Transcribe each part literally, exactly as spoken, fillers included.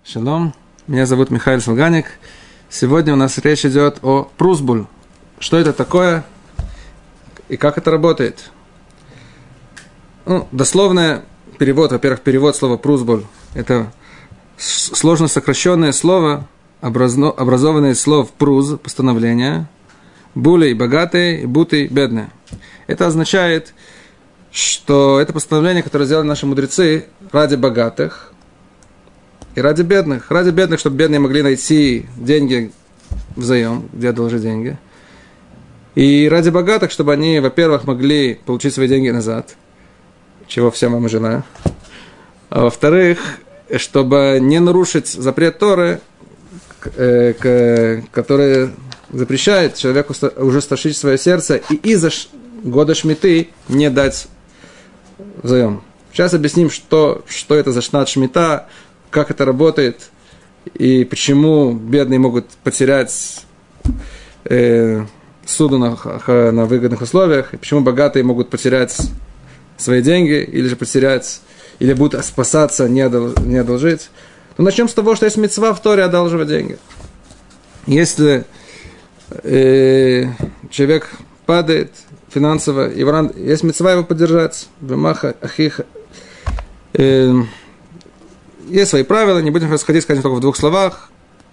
Шалом, меня зовут Михаил Салганик. Сегодня у нас речь идет о прусбуль. Что это такое и как это работает? Ну, дословный перевод, во-первых, перевод слова прусбуль. Это сложно сокращенное слово, образованное из слов пруз, постановление, булей богатые и бутый бедные. Это означает, что это постановление, которое сделали наши мудрецы ради богатых и ради бедных. Ради бедных, чтобы бедные могли найти деньги взаим, где одолжить деньги. И ради богатых, чтобы они, во-первых, могли получить свои деньги назад, чего всем вам и желаю. А во-вторых, чтобы не нарушить запрет Торы, который запрещает человеку ужесточить свое сердце и из-за года шмиты не дать взаим. Сейчас объясним, что, что это за шнат шмита, как это работает и почему бедные могут потерять э, суду на, на выгодных условиях, и почему богатые могут потерять свои деньги или же потерять, или будут спасаться, не, одол, не одолжить. Но начнем с того, что есть мицва в Торе одалживать деньги. Если э, человек падает финансово, есть мицва его поддержать, бемаха ахиха. Э, Есть свои правила, не будем расходить, скажем, только в двух словах,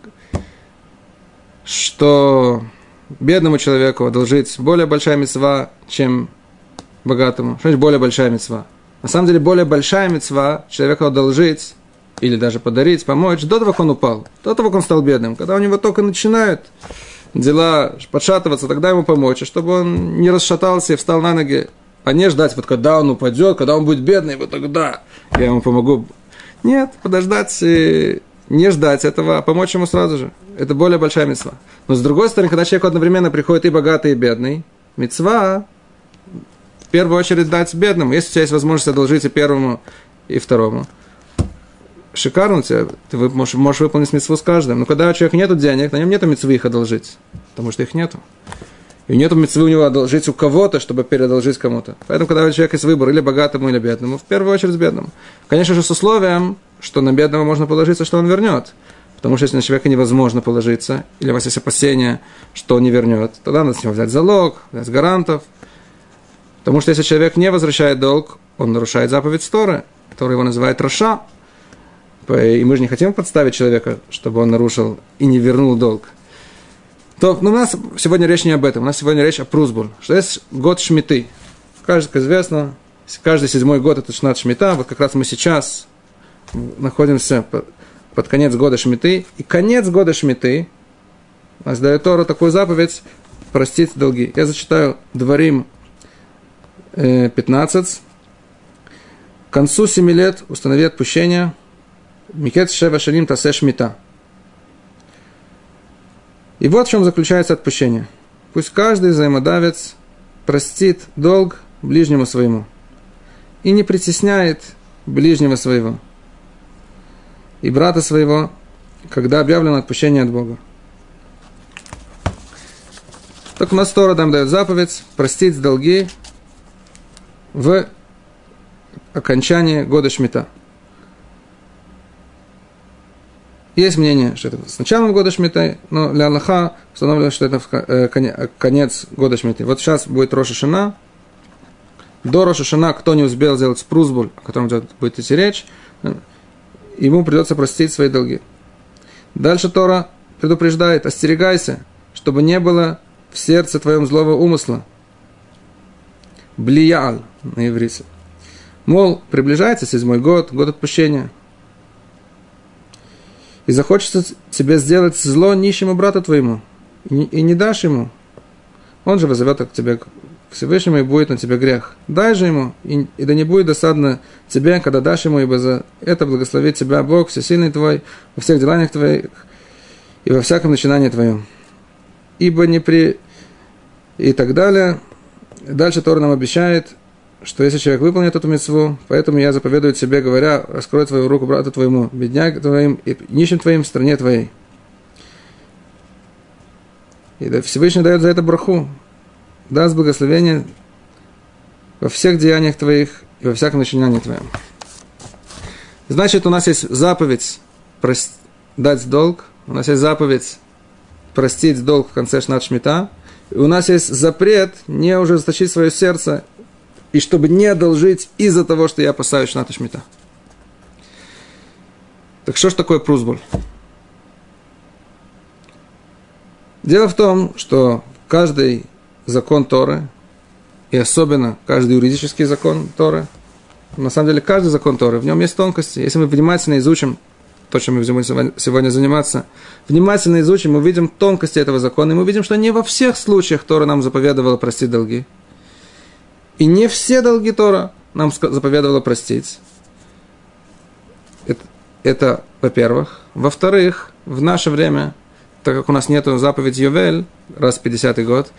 что бедному человеку одолжить более большая мицва, чем богатому. Что значит более большая мицва? На самом деле, более большая мицва человеку одолжить, или даже подарить, помочь, до того, как он упал, до того, как он стал бедным. Когда у него только начинают дела подшатываться, тогда ему помочь, чтобы он не расшатался и встал на ноги, а не ждать, вот когда он упадет, когда он будет бедный, вот тогда я ему помогу. Нет, подождать, не ждать этого, а помочь ему сразу же. Это более большая мицва. Но с другой стороны, когда человек одновременно приходит и богатый, и бедный, мицва в первую очередь дать бедному. Если у тебя есть возможность одолжить и первому, и второму, шикарно у тебя, ты можешь, можешь выполнить мицву с каждым. Но когда у человека нет денег, на нем нет мицвы их одолжить, потому что их нету. И нет мицвы у него одолжить у кого-то, чтобы переодолжить кому-то. Поэтому, когда у человека есть выбор, или богатому, или бедному, в первую очередь бедному. Конечно же, с условием, что на бедного можно положиться, что он вернет. Потому что если на человека невозможно положиться, или у вас есть опасения, что он не вернет, тогда надо с него взять залог, взять гарантов. Потому что если человек не возвращает долг, он нарушает заповедь Торы, которая его называет роша. И мы же не хотим подставить человека, чтобы он нарушил и не вернул долг. То, но у нас сегодня речь не об этом, у нас сегодня речь о прусбуль, что есть год шмиты. Каждый, как известно, каждый седьмой год это шнат шмита, вот как раз мы сейчас находимся под конец года шмиты, и конец года шмиты нас дает Тора такую заповедь простить долги. Я зачитаю Дворим пятнадцать. К концу семи лет установи отпущение микет шева шалим тасе шмита. И вот в чем заключается отпущение. Пусть каждый взаимодавец простит долг ближнему своему и не притесняет ближнего своего и брата своего, когда объявлено отпущение от Бога. Так у нас Тора нам дает заповедь простить долги в окончании года шмита. Есть мнение, что это с началом года шмиты, но для Аллаха установлено, что это конец года шмиты. Вот сейчас будет Рош ха-Шана. До Рош ха-Шана, кто не успел сделать прусбуль, о котором будет идти речь, ему придется простить свои долги. Дальше Тора предупреждает: остерегайся, чтобы не было в сердце твоем злого умысла. Блиял на иврите. Мол, приближается седьмой год, год отпущения. И захочется тебе сделать зло нищему брату твоему, и не дашь ему, он же вызовет к тебе к Всевышнему, и будет на тебе грех. Дай же ему, и, и да не будет досадно тебе, когда дашь ему, ибо за это благословит тебя Бог, всесильный твой, во всех деланиях твоих и во всяком начинании твоем. Ибо не при... И так далее. Дальше Тора нам обещает, что если человек выполнит эту мицву, поэтому я заповедую тебе, говоря: раскрой твою руку брату твоему, бедняк твоим и нищим твоим в стране твоей. И Всевышний дает за это браху, даст благословение во всех деяниях твоих и во всяком начинании твоем. Значит, у нас есть заповедь прос... дать долг, у нас есть заповедь простить долг в конце Шнат Шмита, и у нас есть запрет не ужесточить свое сердце, и чтобы не одолжить из-за того, что я опасаюсь Шната Шмита. Так что ж такое прусбуль? Дело в том, что каждый закон Торы, и особенно каждый юридический закон Торы, на самом деле каждый закон Торы, в нем есть тонкости. Если мы внимательно изучим то, чем мы будем сегодня заниматься, внимательно изучим, мы увидим тонкости этого закона, и мы видим, что не во всех случаях Тора нам заповедовала простить долги. И не все долги Тора нам заповедовала простить. Это, это во-первых. Во-вторых, в наше время, так как у нас нет заповеди Йовель, раз в пятидесятый год,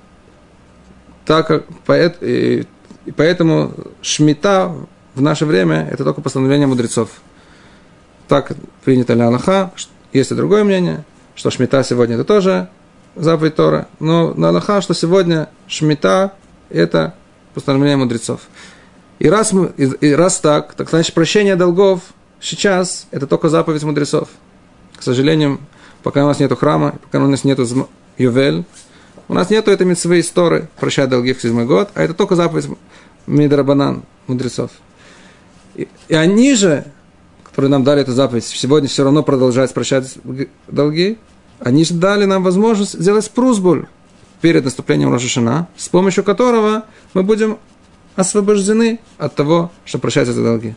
так как, и поэтому Шмита в наше время это только постановление мудрецов. Так принято ли Аллаха, есть и другое мнение, что Шмита сегодня это тоже заповедь Тора, но на Аллаха, что сегодня Шмита это постановление мудрецов. И раз, мы, и, и раз так, так значит прощение долгов сейчас это только заповедь мудрецов. К сожалению, пока у нас нету храма, пока у нас нету Ювель, у нас нету этой мицвы из Торы прощать долги в седьмой год, а это только заповедь Мидрабанан мудрецов. И, и они же, которые нам дали эту заповедь, сегодня все равно продолжать прощать долги, они же дали нам возможность сделать прусбуль перед наступлением Рош ха-Шана, с помощью которого мы будем освобождены от того, что прощать эти долги.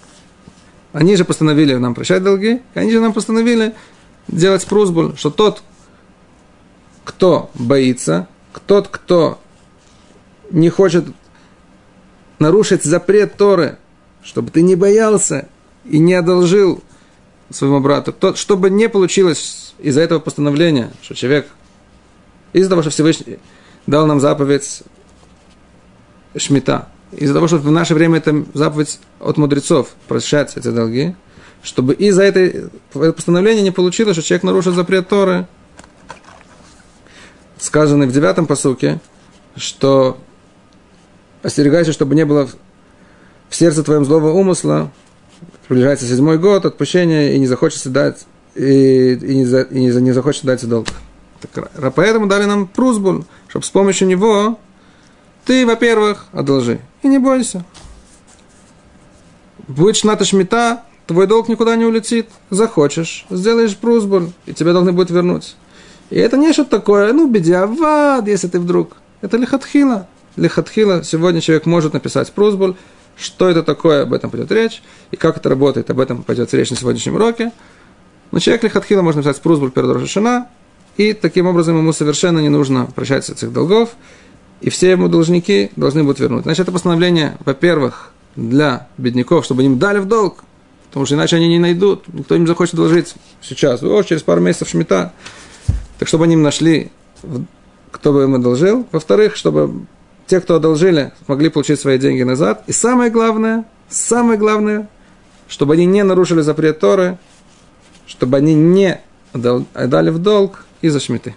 Они же постановили нам прощать долги, и они же нам постановили делать прусбуль, что тот, кто боится, тот, кто не хочет нарушить запрет Торы, чтобы ты не боялся и не одолжил своему брату, тот, чтобы не получилось из-за этого постановления, что человек, из-за того, что Всевышний дал нам заповедь Шмита, из-за того, что в наше время это заповедь от мудрецов прощать эти долги, чтобы из-за этой постановления не получилось, что человек нарушил запрет Торы, сказанный в девятом пасуке, что остерегайся, чтобы не было в сердце твоем злого умысла, приближается седьмой год, отпущения, и не захочется дать, и, и, не, за, и не, не захочется дать долг. Так, поэтому дали нам прусбуль, чтобы с помощью него ты, во-первых, одолжи. И не бойся. Будет Шната Шмита, твой долг никуда не улетит. Захочешь, сделаешь прусбуль, и тебя должны будут вернуть. И это не что-то такое, ну, бедиавад, если ты вдруг. Это лихатхила. Лихатхила. Сегодня человек может написать прусбуль. Что это такое, об этом пойдет речь. И как это работает, об этом пойдет речь на сегодняшнем уроке. Но человек лихатхила может написать прусбуль перед Рош ха-Шана. И таким образом ему совершенно не нужно прощать этих долгов. И все ему должники должны будут вернуть. Значит, это постановление, во-первых, для бедняков, чтобы им дали в долг. Потому что иначе они не найдут. Никто им захочет должить сейчас. О, через пару месяцев Шмита. Так, чтобы они им нашли, кто бы им одолжил. Во-вторых, чтобы те, кто одолжили, смогли получить свои деньги назад. И самое главное, самое главное, чтобы они не нарушили запрет Торы, чтобы они не отдали в долг из-за Шмиты.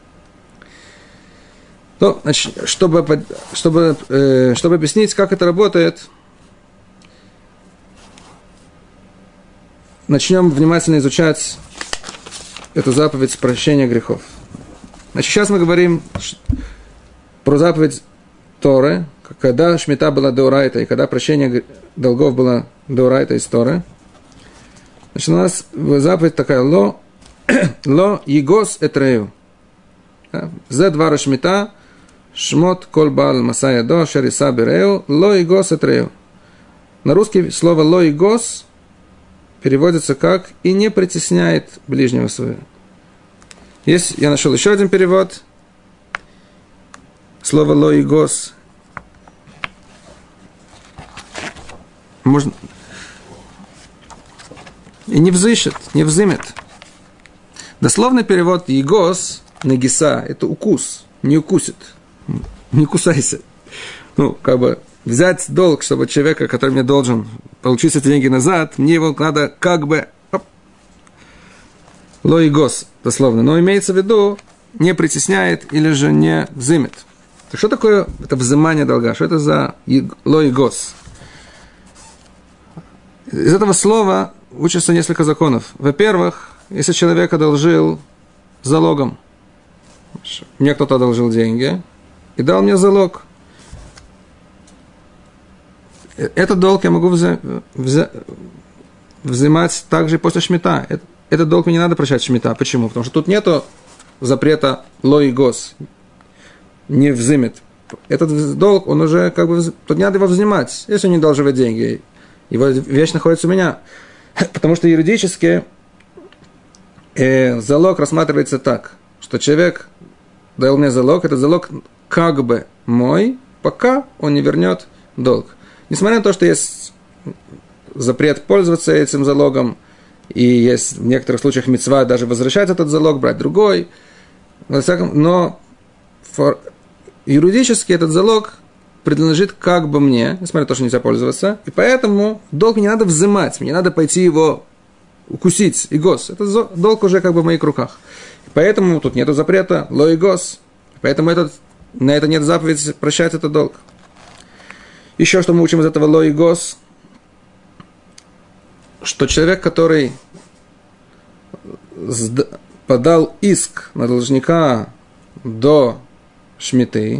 Ну, значит, чтобы, чтобы, э, чтобы объяснить, как это работает, начнем внимательно изучать эту заповедь прощения грехов. Значит, сейчас мы говорим про заповедь Торы, когда Шмита была деорайта, и когда прощение долгов было деорайта из Торы. Значит, у нас заповедь такая: ло, ло егос этрею. Зе двара Шмита, шмот кол баал масая до, шериса берею, ло егос этрею. На русский слово ло егос переводится как «и не притесняет ближнего своего». Есть, я нашел еще один перевод. Слово «ло и гос». Можно... И не взыщет, не взымет. Дословный перевод «егос», «негиса» – это укус, не укусит, не кусайся. Ну, как бы взять долг, чтобы человека, который мне должен получить эти деньги назад, мне его надо как бы ло и гос, дословно. Но имеется в виду, не притесняет или же не взымет. Так что такое это взымание долга? Что это за ло и гос? Из этого слова учатся несколько законов. Во-первых, если человек одолжил залогом, мне кто-то одолжил деньги и дал мне залог, этот долг я могу взя- взя- взимать также после шмита. Этот долг мне не надо прощать шмита. Почему? Потому что тут нету запрета ло и гос. Не взымет. Этот долг, он уже как бы... Тут не надо его взимать. Если он не должен деньги, его вещь находится у меня. Потому что юридически э, залог рассматривается так, что человек дал мне залог, этот залог как бы мой, пока он не вернет долг. Несмотря на то, что есть запрет пользоваться этим залогом, и есть в некоторых случаях мицва даже возвращать этот залог, брать другой, во всяком, но фор, юридически этот залог принадлежит как бы мне, несмотря на то, что нельзя пользоваться, и поэтому долг мне не надо взимать, мне надо пойти его укусить, и гос. Этот долг уже как бы в моих руках. И поэтому тут нету запрета ло и гос. Поэтому этот, на это нет заповеди прощать этот долг. Еще что мы учим из этого ло и гос, что человек, который подал иск на должника до шмиты,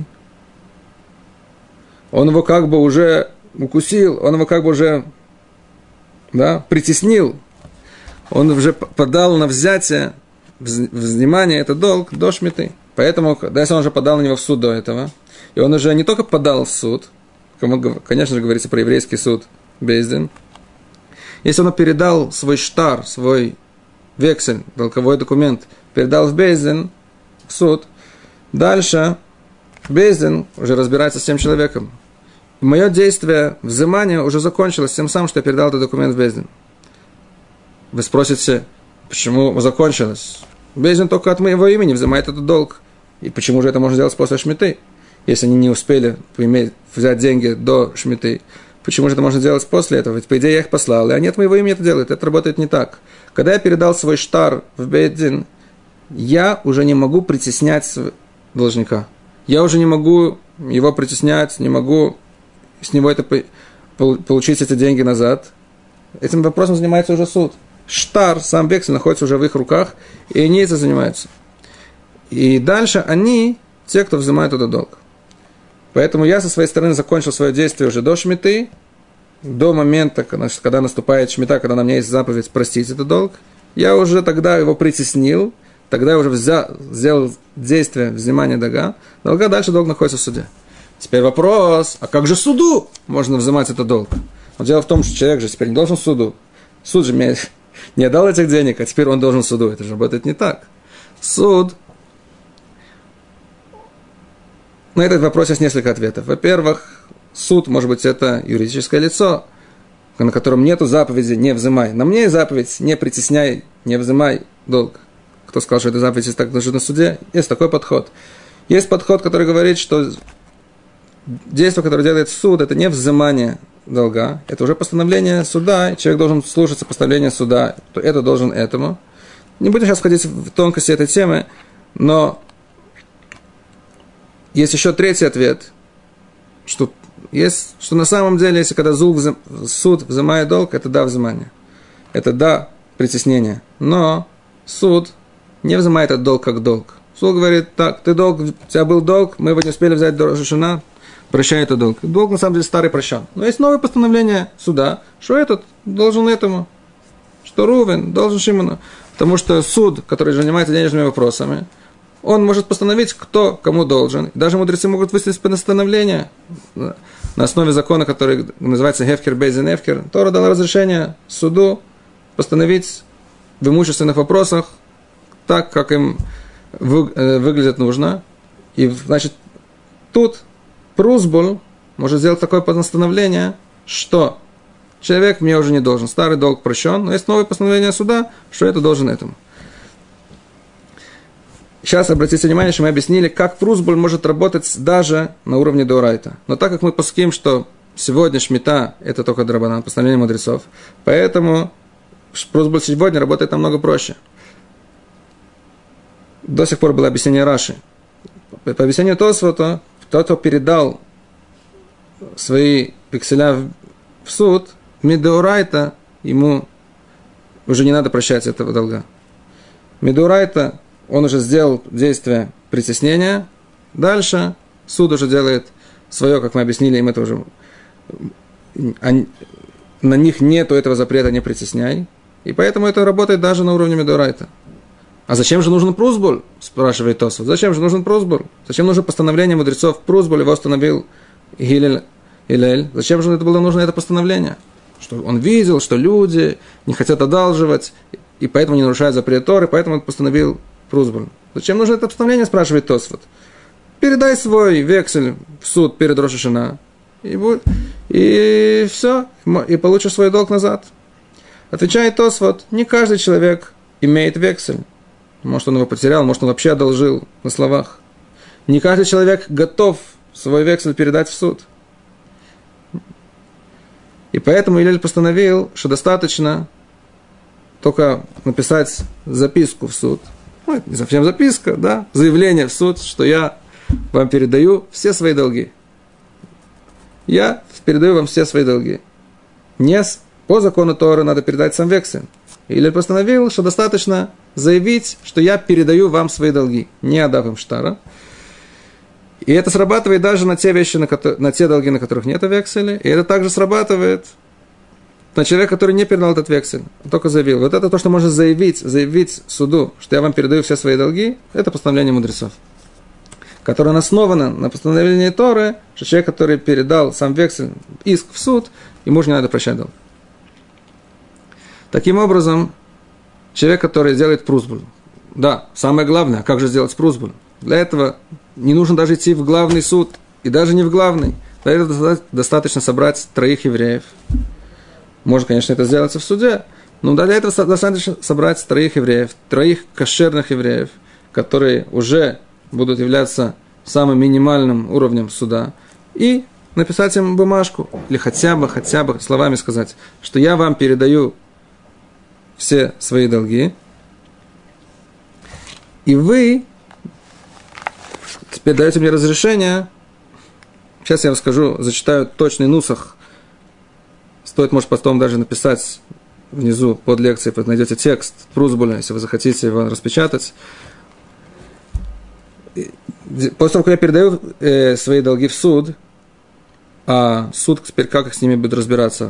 он его как бы уже укусил, он его как бы уже, да, притеснил, он уже подал на взятие, внимание, это долг до шмиты. Поэтому, да, если он уже подал на него в суд до этого, и он уже не только подал в суд, конечно же, говорится про еврейский суд, бейздин, если он передал свой штар, свой вексель, долговой документ, передал в бейздин, в суд, дальше бейздин уже разбирается с тем человеком. И мое действие взимания уже закончилось тем самым, что я передал этот документ в бейздин. Вы спросите, почему закончилось? Бейздин только от моего имени взимает этот долг. И почему же это можно сделать после шмиты? Если они не успели взять деньги до шмиты, почему же это можно делать после этого? Ведь, по идее, я их послал, и они от моего имени это делают. Это работает не так. Когда я передал свой штар в бейдин, я уже не могу притеснять должника. Я уже не могу его притеснять, не могу с него это, получить эти деньги назад. Этим вопросом занимается уже суд. Штар, сам вексель, находится уже в их руках, и они этим занимаются. И дальше они, те, кто взимает этот долг. Поэтому я со своей стороны закончил свое действие уже до шмиты, до момента, когда наступает шмита, когда на мне есть заповедь простить этот долг. Я уже тогда его притеснил, тогда я уже взял, сделал действие взимания долга, долга, дальше долг находится в суде. Теперь вопрос, а как же суду можно взимать этот долг? Но дело в том, что человек же теперь не должен суду. Суд же мне не отдал этих денег, а теперь он должен суду. Это же работает не так. Суд... На этот вопрос есть несколько ответов. Во-первых, суд, может быть, это юридическое лицо, на котором нету заповеди «не взимай». На мне есть заповедь «не притесняй, не взимай долг». Кто сказал, что эта заповедь так должна на суде? Есть такой подход. Есть подход, который говорит, что действие, которое делает суд, это не взимание долга, это уже постановление суда, человек должен слушаться постановления суда, то это должен этому. Не будем сейчас входить в тонкости этой темы, но есть еще третий ответ, что, есть, что на самом деле, если когда взим, суд взимает долг, это да взимание, это да притеснение, но суд не взимает этот долг как долг. Суд говорит, так, ты долг, у тебя был долг, мы его не успели взять до Рош ха-Шана, прощай этот долг. Долг, на самом деле, старый прощен. Но есть новое постановление суда, что этот должен этому, что Рувен должен Шимону. Потому что суд, который занимается денежными вопросами, он может постановить, кто кому должен. И даже мудрецы могут выставить постановление на основе закона, который называется Хефкер Бейзен Эфкер. Тора дала разрешение суду постановить в имущественных вопросах так, как им выглядит нужно. И, значит, тут Прусбул может сделать такое постановление, что человек мне уже не должен. Старый долг прощен, но есть новое постановление суда, что это должен этому. Сейчас обратите внимание, что мы объяснили, как Прусбуль может работать даже на уровне Деорайта. Но так как мы паским, что сегодня шмита – это только драбанан, постановление мудрецов, поэтому Прусбуль сегодня работает намного проще. До сих пор было объяснение Раши. По объяснению Тосфота, тот, кто передал свои векселя в суд, Мидеорайта ему уже не надо прощать этого долга. Мидурайта, он уже сделал действие притеснения. Дальше суд уже делает свое, как мы объяснили, им это уже... Они, на них нету этого запрета «не притесняй». И поэтому это работает даже на уровне Мидурайта. А зачем же нужен прусбуль? Спрашивает Тосфот. Зачем же нужен прусбуль? Зачем нужно постановление мудрецов? Прусбуль его установил Гилель. Гилель. Зачем же это было нужно, это постановление? Что он видел, что люди не хотят одалживать, и поэтому не нарушают запрет Торы, поэтому он постановил прусбуль. Зачем нужно это постановление, спрашивает Тосфот. Передай свой вексель в суд перед Рош ха-Шана, и, будет, и все, и получишь свой долг назад. Отвечает Тосфот, не каждый человек имеет вексель. Может, он его потерял, может, он вообще одолжил на словах. Не каждый человек готов свой вексель передать в суд. И поэтому Илель постановил, что достаточно только написать записку в суд. Ну, не совсем записка, да, заявление в суд, что я вам передаю все свои долги. Я передаю вам все свои долги. Не по закону Торы надо передать сам вексель. Или постановил, что достаточно заявить, что я передаю вам свои долги, не отдав им штара. И это срабатывает даже на те вещи, на, которые, на те долги, на которых нет векселя. И это также срабатывает на человека, который не передал этот вексель, а только заявил. Вот это то, что можно заявить, заявить суду, что я вам передаю все свои долги, это постановление мудрецов, которое основано на постановлении Торы, что человек, который передал сам вексель, иск в суд, ему уже не надо прощать долг. Таким образом, человек, который делает прусбуль, да, самое главное, как же сделать прусбуль? Для этого не нужно даже идти в главный суд, и даже не в главный. Для этого достаточно собрать троих евреев. Можно, конечно, это сделать в суде, но для этого достаточно собрать троих евреев, троих кошерных евреев, которые уже будут являться самым минимальным уровнем суда, и написать им бумажку, или хотя бы, хотя бы словами сказать, что я вам передаю все свои долги, и вы теперь даете мне разрешение. Сейчас я вам скажу, зачитаю точный нусах. Стоит, может, потом даже написать внизу под лекцией, вы найдете текст прусбуля, если вы захотите его распечатать. После того, как я передаю э, свои долги в суд, а суд теперь как с ними будет разбираться?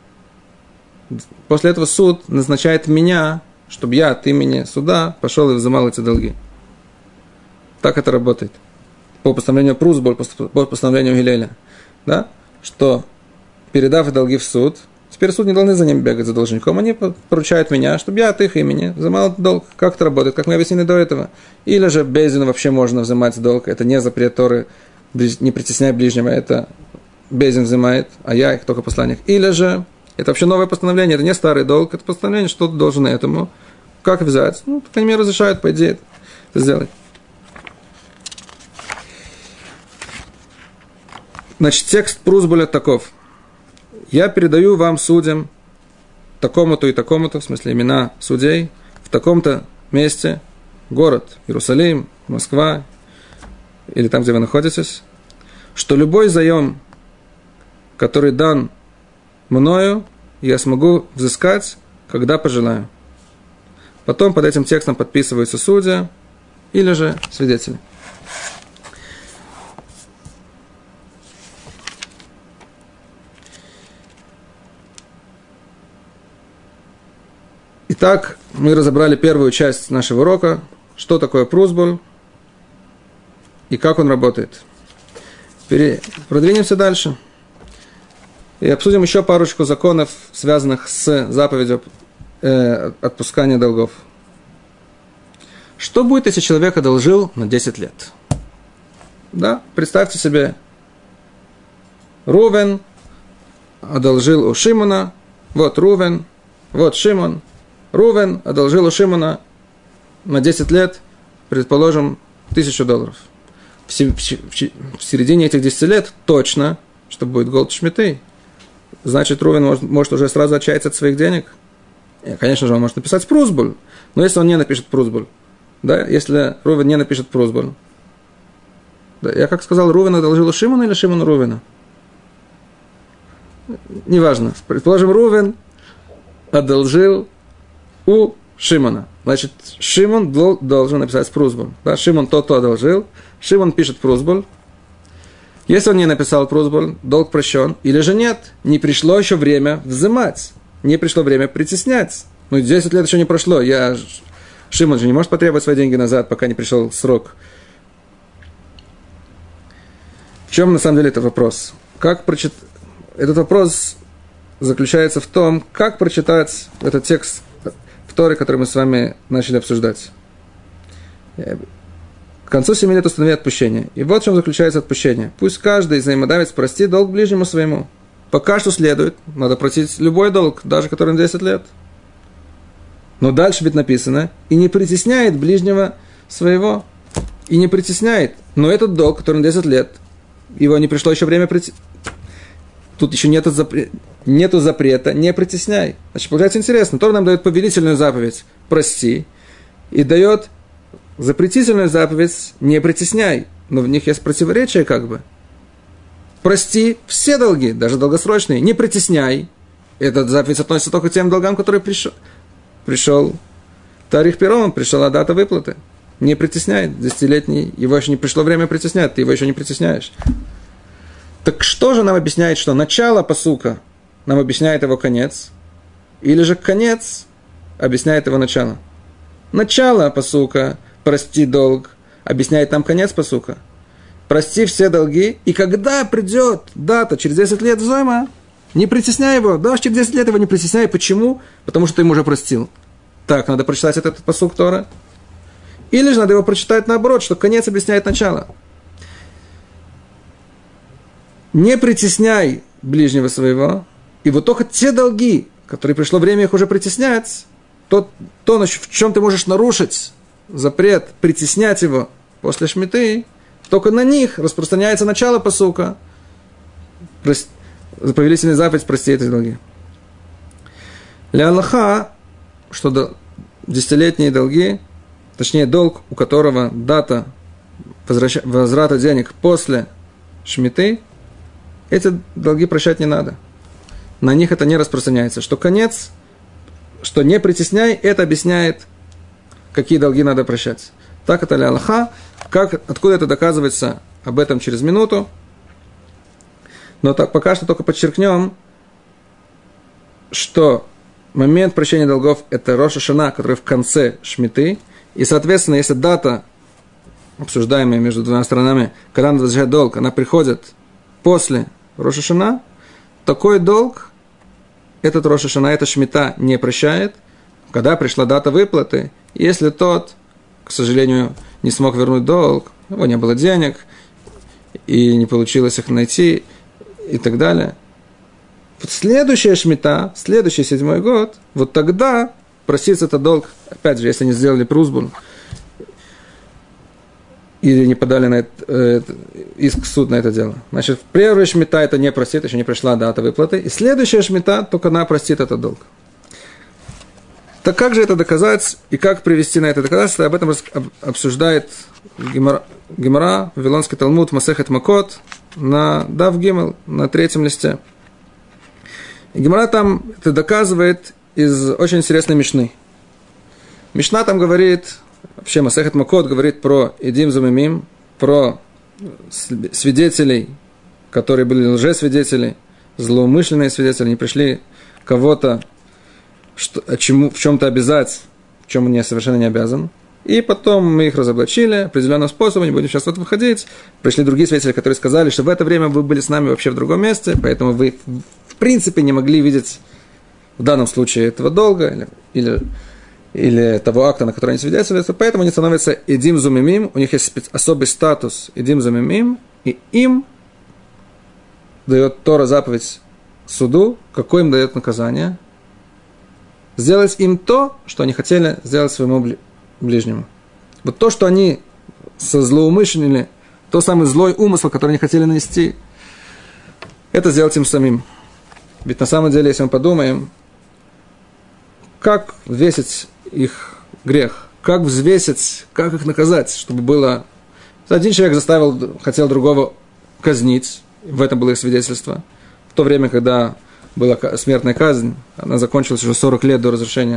После этого суд назначает меня, чтобы я от имени суда пошел и взимал эти долги. Так это работает. По постановлению прусбуль, по постановлению Гилеля. Да? Что, передав долги в суд, теперь суд не должны за ним бегать, за должником. Они поручают меня, чтобы я от их имени взимал долг. Как это работает, как мы объяснили до этого. Или же бездину вообще можно взимать долг. Это не запрет Торы, не притесняй ближнего. Это бездин взимает, а я их только посланник. Или же это вообще новое постановление, это не старый долг, это постановление, что ты должен этому. Как взять? Ну, так они мне разрешают, по идее, это сделать. Значит, текст прусбуля таков. Я передаю вам, судьям, такому-то и такому-то, в смысле имена судей, в таком-то месте, город Иерусалим, Москва, или там, где вы находитесь, что любой заем, который дан мною, я смогу взыскать, когда пожелаю. Потом под этим текстом подписываются судья или же свидетели. Итак, мы разобрали первую часть нашего урока, что такое прусбуль и как он работает. Пере... Продвинемся дальше. И обсудим еще парочку законов, связанных с заповедью э, отпускания долгов. Что будет, если человек одолжил на десять лет? Да, представьте себе, Рувен одолжил у Шимона, вот Рувен, вот Шимон. Рувен одолжил у Шимона на десять лет, предположим, тысячу долларов. В, в, в, в середине этих десяти лет точно, что будет голд шмиты. Значит, Рувен может, может уже сразу отчаяться от своих денег. И, конечно же, он может написать прусбуль. Но если он не напишет прусбуль, да, если Рувен не напишет прусбуль, да, я как сказал, Рувен одолжил у Шимона или Шимон Рувена? Неважно. Предположим, Рувен одолжил у Шимона. Значит, Шимон должен написать прусбуль. Да? Шимон тот, кто одолжил. Шимон пишет прусбуль. Если он не написал прусбуль, долг прощен. Или же нет, не пришло еще время взимать. Не пришло время притеснять. Ну, десять лет еще не прошло. Я... Шимон же не может потребовать свои деньги назад, пока не пришел срок. В чем на самом деле этот вопрос? Как прочит... Этот вопрос заключается в том, как прочитать этот текст Торы, который мы с вами начали обсуждать. К концу семи лет установи отпущение. И вот в чем заключается отпущение. Пусть каждый взаимодавец простит долг ближнему своему. Пока что следует, надо простить любой долг, даже который на десять лет. Но дальше ведь написано, и не притесняет ближнего своего. И не притесняет. Но этот долг, который на десять лет, его не пришло еще время притеснять. Тут еще нету, запре... нету запрета, не притесняй. Значит, получается интересно. Тора нам дает повелительную заповедь «прости» и дает запретительную заповедь «не притесняй». Но в них есть противоречие как бы. Прости все долги, даже долгосрочные, не притесняй. Эта заповедь относится только к тем долгам, которые пришел. Пришел Тарих Пирон, пришла дата выплаты. Не притесняй, десятилетний, его еще не пришло время притеснять, ты его еще не притесняешь. Так что же нам объясняет, что начало пасука нам объясняет его конец, или же конец объясняет его начало? Начало пасука, прости долг, объясняет нам конец пасука. Прости все долги, и когда придет дата, через десять лет зойма, не притесняй его, даже через десять лет его не притесняй. Почему? Потому что ты ему уже простил. Так, надо прочитать этот пасук Тора. Или же надо его прочитать наоборот, что конец объясняет начало. Не притесняй ближнего своего, и вот только те долги, которые пришло время их уже притеснять, то, то в чем ты можешь нарушить запрет, притеснять его после шмиты, только на них распространяется начало пасука. Повелительная заповедь прости эти долги. Ля Аллаха, что десятилетние долги, точнее долг, у которого дата возвращ... возврата денег после шмиты, эти долги прощать не надо. На них это не распространяется. Что конец, что не притесняй, это объясняет, какие долги надо прощать. Так это ля Аллаха. Как, откуда это доказывается, об этом через минуту. Но так, пока что только подчеркнем, что момент прощения долгов – это Рош ха-Шана, который в конце шмиты. И, соответственно, если дата, обсуждаемая между двумя сторонами, когда надо возвращать долг, она приходит после Рош ха-Шана, такой долг, этот Рош ха-Шана, эта шмита не прощает, когда пришла дата выплаты, если тот, к сожалению, не смог вернуть долг, у него не было денег, и не получилось их найти, и так далее. Вот следующая шмита, следующий седьмой год, вот тогда простится этот долг, опять же, если не сделали прусбуль, или не подали на это, э, иск в суд на это дело. Значит, первая шмита это не простит, еще не пришла дата выплаты. И следующая шмита, только она простит этот долг. Так как же это доказать и как привести на это доказательство? Об этом обсуждает Гемара, Гемара Вавилонский Талмуд, Масехет Макот, на Дав Гимел, на третьем листе. И Гемара там это доказывает из очень интересной мишны. Мишна там говорит, вообще Масехет Макот говорит про Эдим Замимим, про свидетелей, которые были лжесвидетели, злоумышленные свидетели, они пришли кого-то что, чему, в чем-то обязать, в чем он совершенно не обязан. И потом мы их разоблачили определенным способом, не будем сейчас в это выходить. Пришли другие свидетели, которые сказали, что в это время вы были с нами вообще в другом месте, поэтому вы в принципе не могли видеть в данном случае этого долга или, или, или того акта, на который они свидетельствуют. Поэтому они становятся Эдим Зумимим, у них есть особый статус Эдим Зумимим, и им дает Тора заповедь суду, какое им дает наказание. Сделать им то, что они хотели сделать своему ближнему. Вот то, что они со злоумышленными, то самый злой умысел, который они хотели нанести, это сделать им самим. Ведь на самом деле, если мы подумаем, как взвесить их грех, как взвесить, как их наказать, чтобы было... Один человек заставил, хотел другого казнить, в этом было их свидетельство. В то время, когда была смертная казнь, она закончилась уже сорок лет до разрешения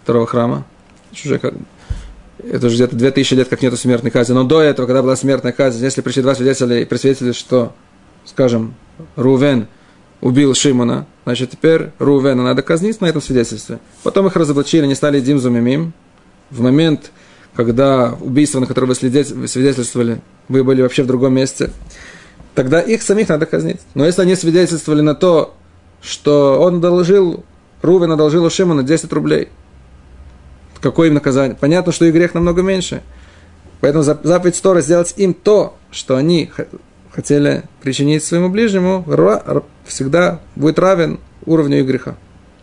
второго храма. Уже как, это уже где-то две тысячи лет, как нету смертной казни. Но до этого, когда была смертная казнь, если пришли два свидетеля и присвидетельствовали, что, скажем, Рувен убил Шимона, значит, теперь Рувена надо казнить на этом свидетельстве. Потом их разоблачили, они стали Дим Зумимим. В момент, когда убийство, на которое вы свидетельствовали, вы были вообще в другом месте, тогда их самих надо казнить. Но если они свидетельствовали на то, что он одолжил, Рувен одолжил у Шимона десять рублей, какое им наказание? Понятно, что их грех намного меньше. Поэтому заповедь Торы сделать им то, что они хотели причинить своему ближнему, всегда будет равен уровню их греха.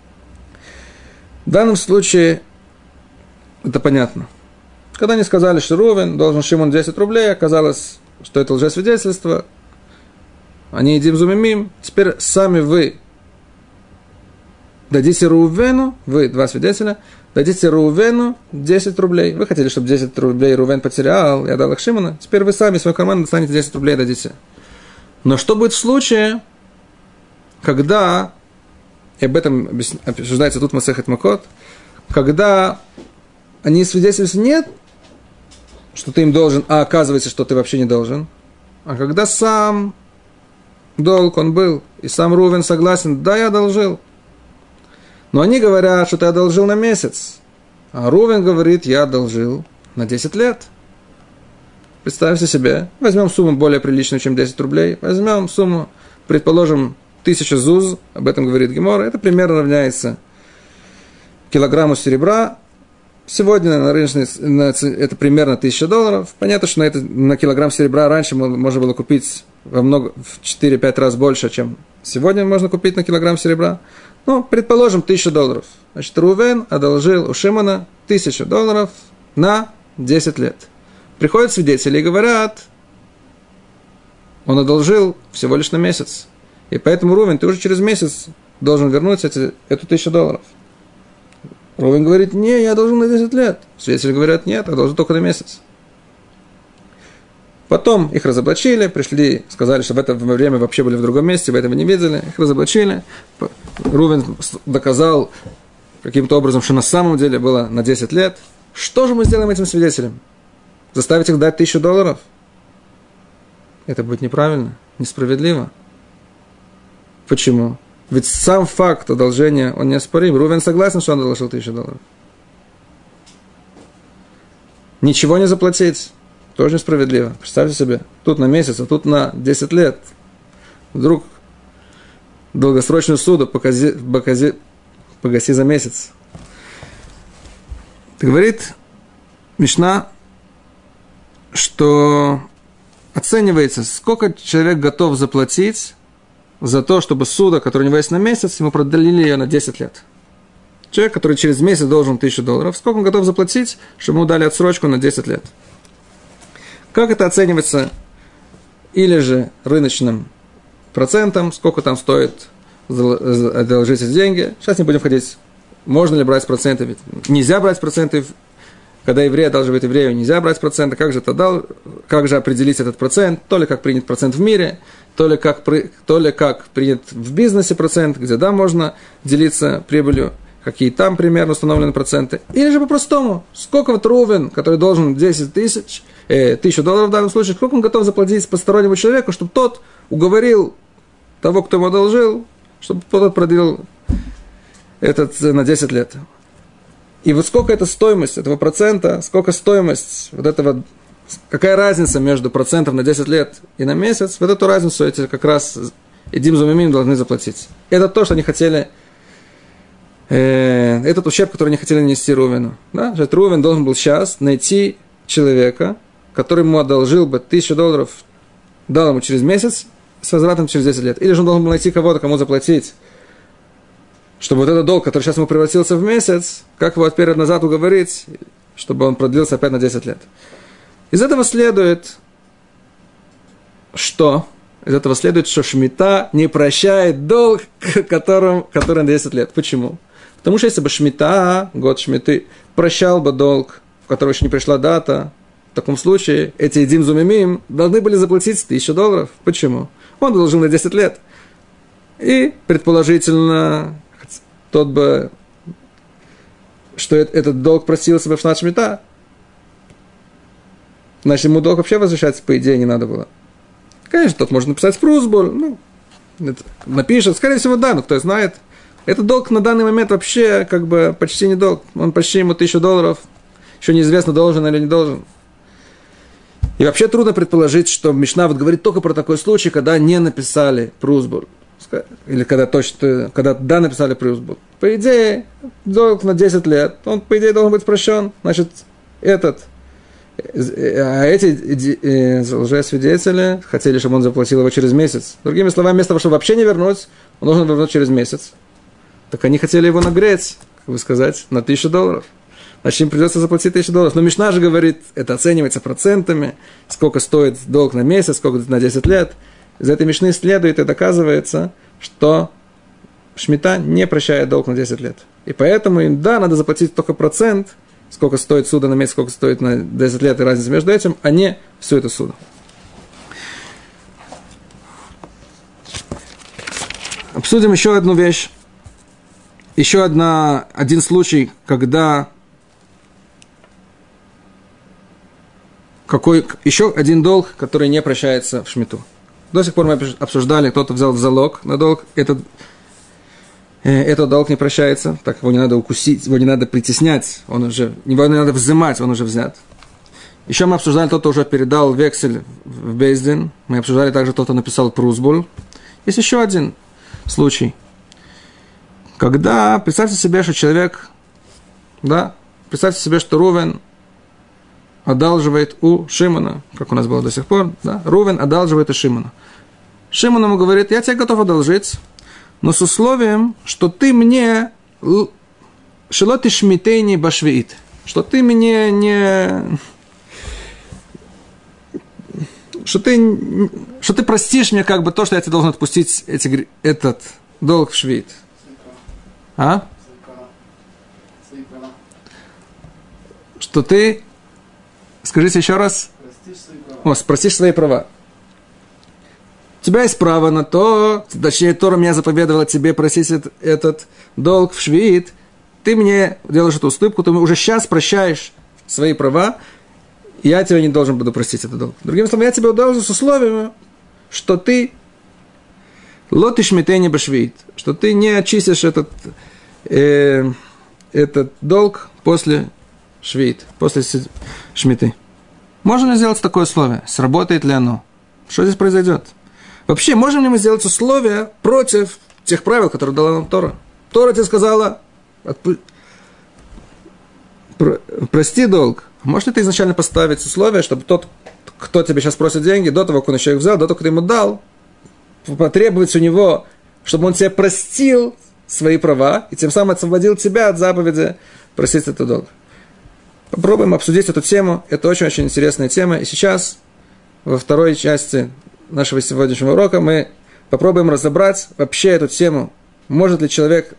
В данном случае это понятно. Когда они сказали, что Рувен должен Шимону десять рублей, оказалось, что это лжесвидетельство, они едим зумимим, теперь сами вы дадите Рувену, вы, два свидетеля, дадите Рувену десять рублей. Вы хотели, чтобы десять рублей Рувен потерял, я дал их Шимону, теперь вы сами свой карман достанете десять рублей и дадите. Но что будет в случае, когда, и об этом обсуждается тут Масехет Макот, когда они свидетельствуют нет, что ты им должен, а оказывается, что ты вообще не должен, а когда сам долг он был, и сам Рувен согласен, да, я одолжил. Но они говорят, что ты одолжил на месяц. А Рувен говорит, я одолжил на десять лет. Представьте себе, возьмем сумму более приличную, чем десять рублей. Возьмем сумму, предположим, тысяча зуз, об этом говорит Гемора. Это примерно равняется килограмму серебра. Сегодня на рыночной, это примерно тысяча долларов. Понятно, что на, это, на килограмм серебра раньше можно было купить во много, в четыре-пять раз больше, чем сегодня можно купить на килограмм серебра. Ну, предположим, тысяча долларов. Значит, Рувен одолжил у Шимона тысячу долларов на десять лет. Приходят свидетели и говорят, он одолжил всего лишь на месяц. И поэтому, Рувен, ты уже через месяц должен вернуть эти, эту тысячу долларов. Рувен говорит, не, я должен на десять лет. Свидетели говорят, нет, я должен только на месяц. Потом их разоблачили, пришли, сказали, что в это время вообще были в другом месте, вы этого не видели. Их разоблачили. Рувен доказал каким-то образом, что на самом деле было на десять лет. Что же мы сделаем этим свидетелям? Заставить их дать тысячу долларов? Это будет неправильно, несправедливо. Почему? Ведь сам факт одолжения, он неоспорим. Рувен согласен, что он одолжил тысячу долларов. Ничего не заплатить. Тоже несправедливо. Представьте себе, тут на месяц, а тут на десять лет. Вдруг долгосрочную суду погаси, погаси, погаси за месяц. Говорит Мишна, что оценивается, сколько человек готов заплатить за то, чтобы суда, которое у него есть на месяц, ему продлили ее на десять лет. Человек, который через месяц должен тысячу долларов, сколько он готов заплатить, чтобы ему дали отсрочку на десять лет. Как это оценивается? Или же рыночным процентом, сколько там стоит одолжить эти деньги. Сейчас не будем ходить, можно ли брать проценты, ведь нельзя брать проценты, когда еврей одалживает еврею, нельзя брать проценты. Как же, это дал, как же определить этот процент? То ли как принят процент в мире, то ли как, то ли как принят в бизнесе процент, где да, можно делиться прибылью, какие там примерно установлены проценты. Или же по-простому, сколько вот Рувен, который должен десять тысяч, э, тысячу долларов в данном случае, сколько он готов заплатить постороннему человеку, чтобы тот уговорил того, кто ему одолжил, чтобы тот продлил этот на десять лет. И вот сколько это стоимость этого процента, сколько стоимость вот этого, какая разница между процентом на десять лет и на месяц, вот эту разницу эти как раз Эдим Зумимим должны заплатить. Это то, что они хотели, э, этот ущерб, который они хотели нанести Рувену. Да? Рувен должен был сейчас найти человека, который ему одолжил бы тысячу долларов, дал ему через месяц, с возвратом через десять лет. Или же он должен был найти кого-то, кому заплатить, чтобы вот этот долг, который сейчас ему превратился в месяц, как его вперед назад уговорить, чтобы он продлился опять на десять лет. Из этого следует, что? Из этого следует, что шмита не прощает долг, которым, который на десять лет. Почему? Потому что если бы шмита, год шмиты, прощал бы долг, в который еще не пришла дата, в таком случае эти Эдим Зумимим должны были заплатить тысячу долларов. Почему? Он должен на десять лет. И, предположительно, тот бы что этот долг простился бы в Шнат Шмита, значит, ему долг вообще возвращаться, по идее, не надо было. Конечно, тот может написать прусболь, ну, напишет, скорее всего, да, но кто знает. Этот долг на данный момент вообще, как бы, почти не долг. Он почти ему тысячу долларов. Еще неизвестно, должен или не должен. И вообще трудно предположить, что Мишна вот говорит только про такой случай, когда не написали прусболь. Или когда точно, когда да, написали прусболь. По идее, долг на десять лет, он, по идее, должен быть прощен. Значит, этот, а эти лжесвидетели хотели, чтобы он заплатил его через месяц. Другими словами, вместо того, чтобы вообще не вернуть, он должен вернуть через месяц. Так они хотели его нагреть, как бы сказать, на тысячу долларов. Значит, им придется заплатить тысячу долларов. Но Мишна же говорит, это оценивается процентами, сколько стоит долг на месяц, сколько на десять лет. Из этой Мишны следует и доказывается, что Шмита не прощает долг на десять лет. И поэтому им, да, надо заплатить только процент, сколько стоит суда на месяц, сколько стоит на десять лет, и разница между этим, а не всю эту суду. Обсудим еще одну вещь. Еще одна, один случай, когда какой, еще один долг, который не прощается в Шмиту. До сих пор мы обсуждали, кто-то взял в залог на долг, этот, э, этот долг не прощается, так его не надо укусить, его не надо притеснять, он уже, его не надо взимать, он уже взят. Еще мы обсуждали, кто-то уже передал вексель в Бейздин, мы обсуждали также, кто-то написал прусболь. Есть еще один случай. Когда, представьте себе, что человек, да, представьте себе, что Рувен одалживает у Шимона, как у нас было до сих пор, да, Рувен одалживает у Шимона. Шимон ему говорит, я тебе готов одолжить, но с условием, что ты мне, шело ты шмитейни башвиит, что ты мне не, что ты, что ты простишь мне как бы то, что я тебе должен отпустить эти, этот долг в швид. А? Что ты, скажите еще раз, простишь свои права. О, простишь свои права. У тебя есть право на то, точнее, Тора меня заповедовала тебе просить этот, этот долг в швид, ты мне делаешь эту уступку, ты уже сейчас прощаешь свои права, и я тебе не должен буду простить этот долг. Другими словами, я тебе удалжу с условием, что ты лотиш митейни башвид, что ты не очистишь этот, э, этот долг после швид, после шмиты. Можно ли сделать такое условие? Сработает ли оно? Что здесь произойдет? Вообще, можем ли мы сделать условия против тех правил, которые дала нам Тора? Тора тебе сказала, отпу... Про... прости долг. Можешь ли ты изначально поставить условия, чтобы тот, кто тебе сейчас просит деньги, до того, как он еще их взял, до того, как ты ему дал, потребовать у него, чтобы он тебе простил свои права и тем самым освободил тебя от заповеди простить этот долг. Попробуем обсудить эту тему. Это очень-очень интересная тема. И сейчас, во второй части нашего сегодняшнего урока, мы попробуем разобрать вообще эту тему. Может ли человек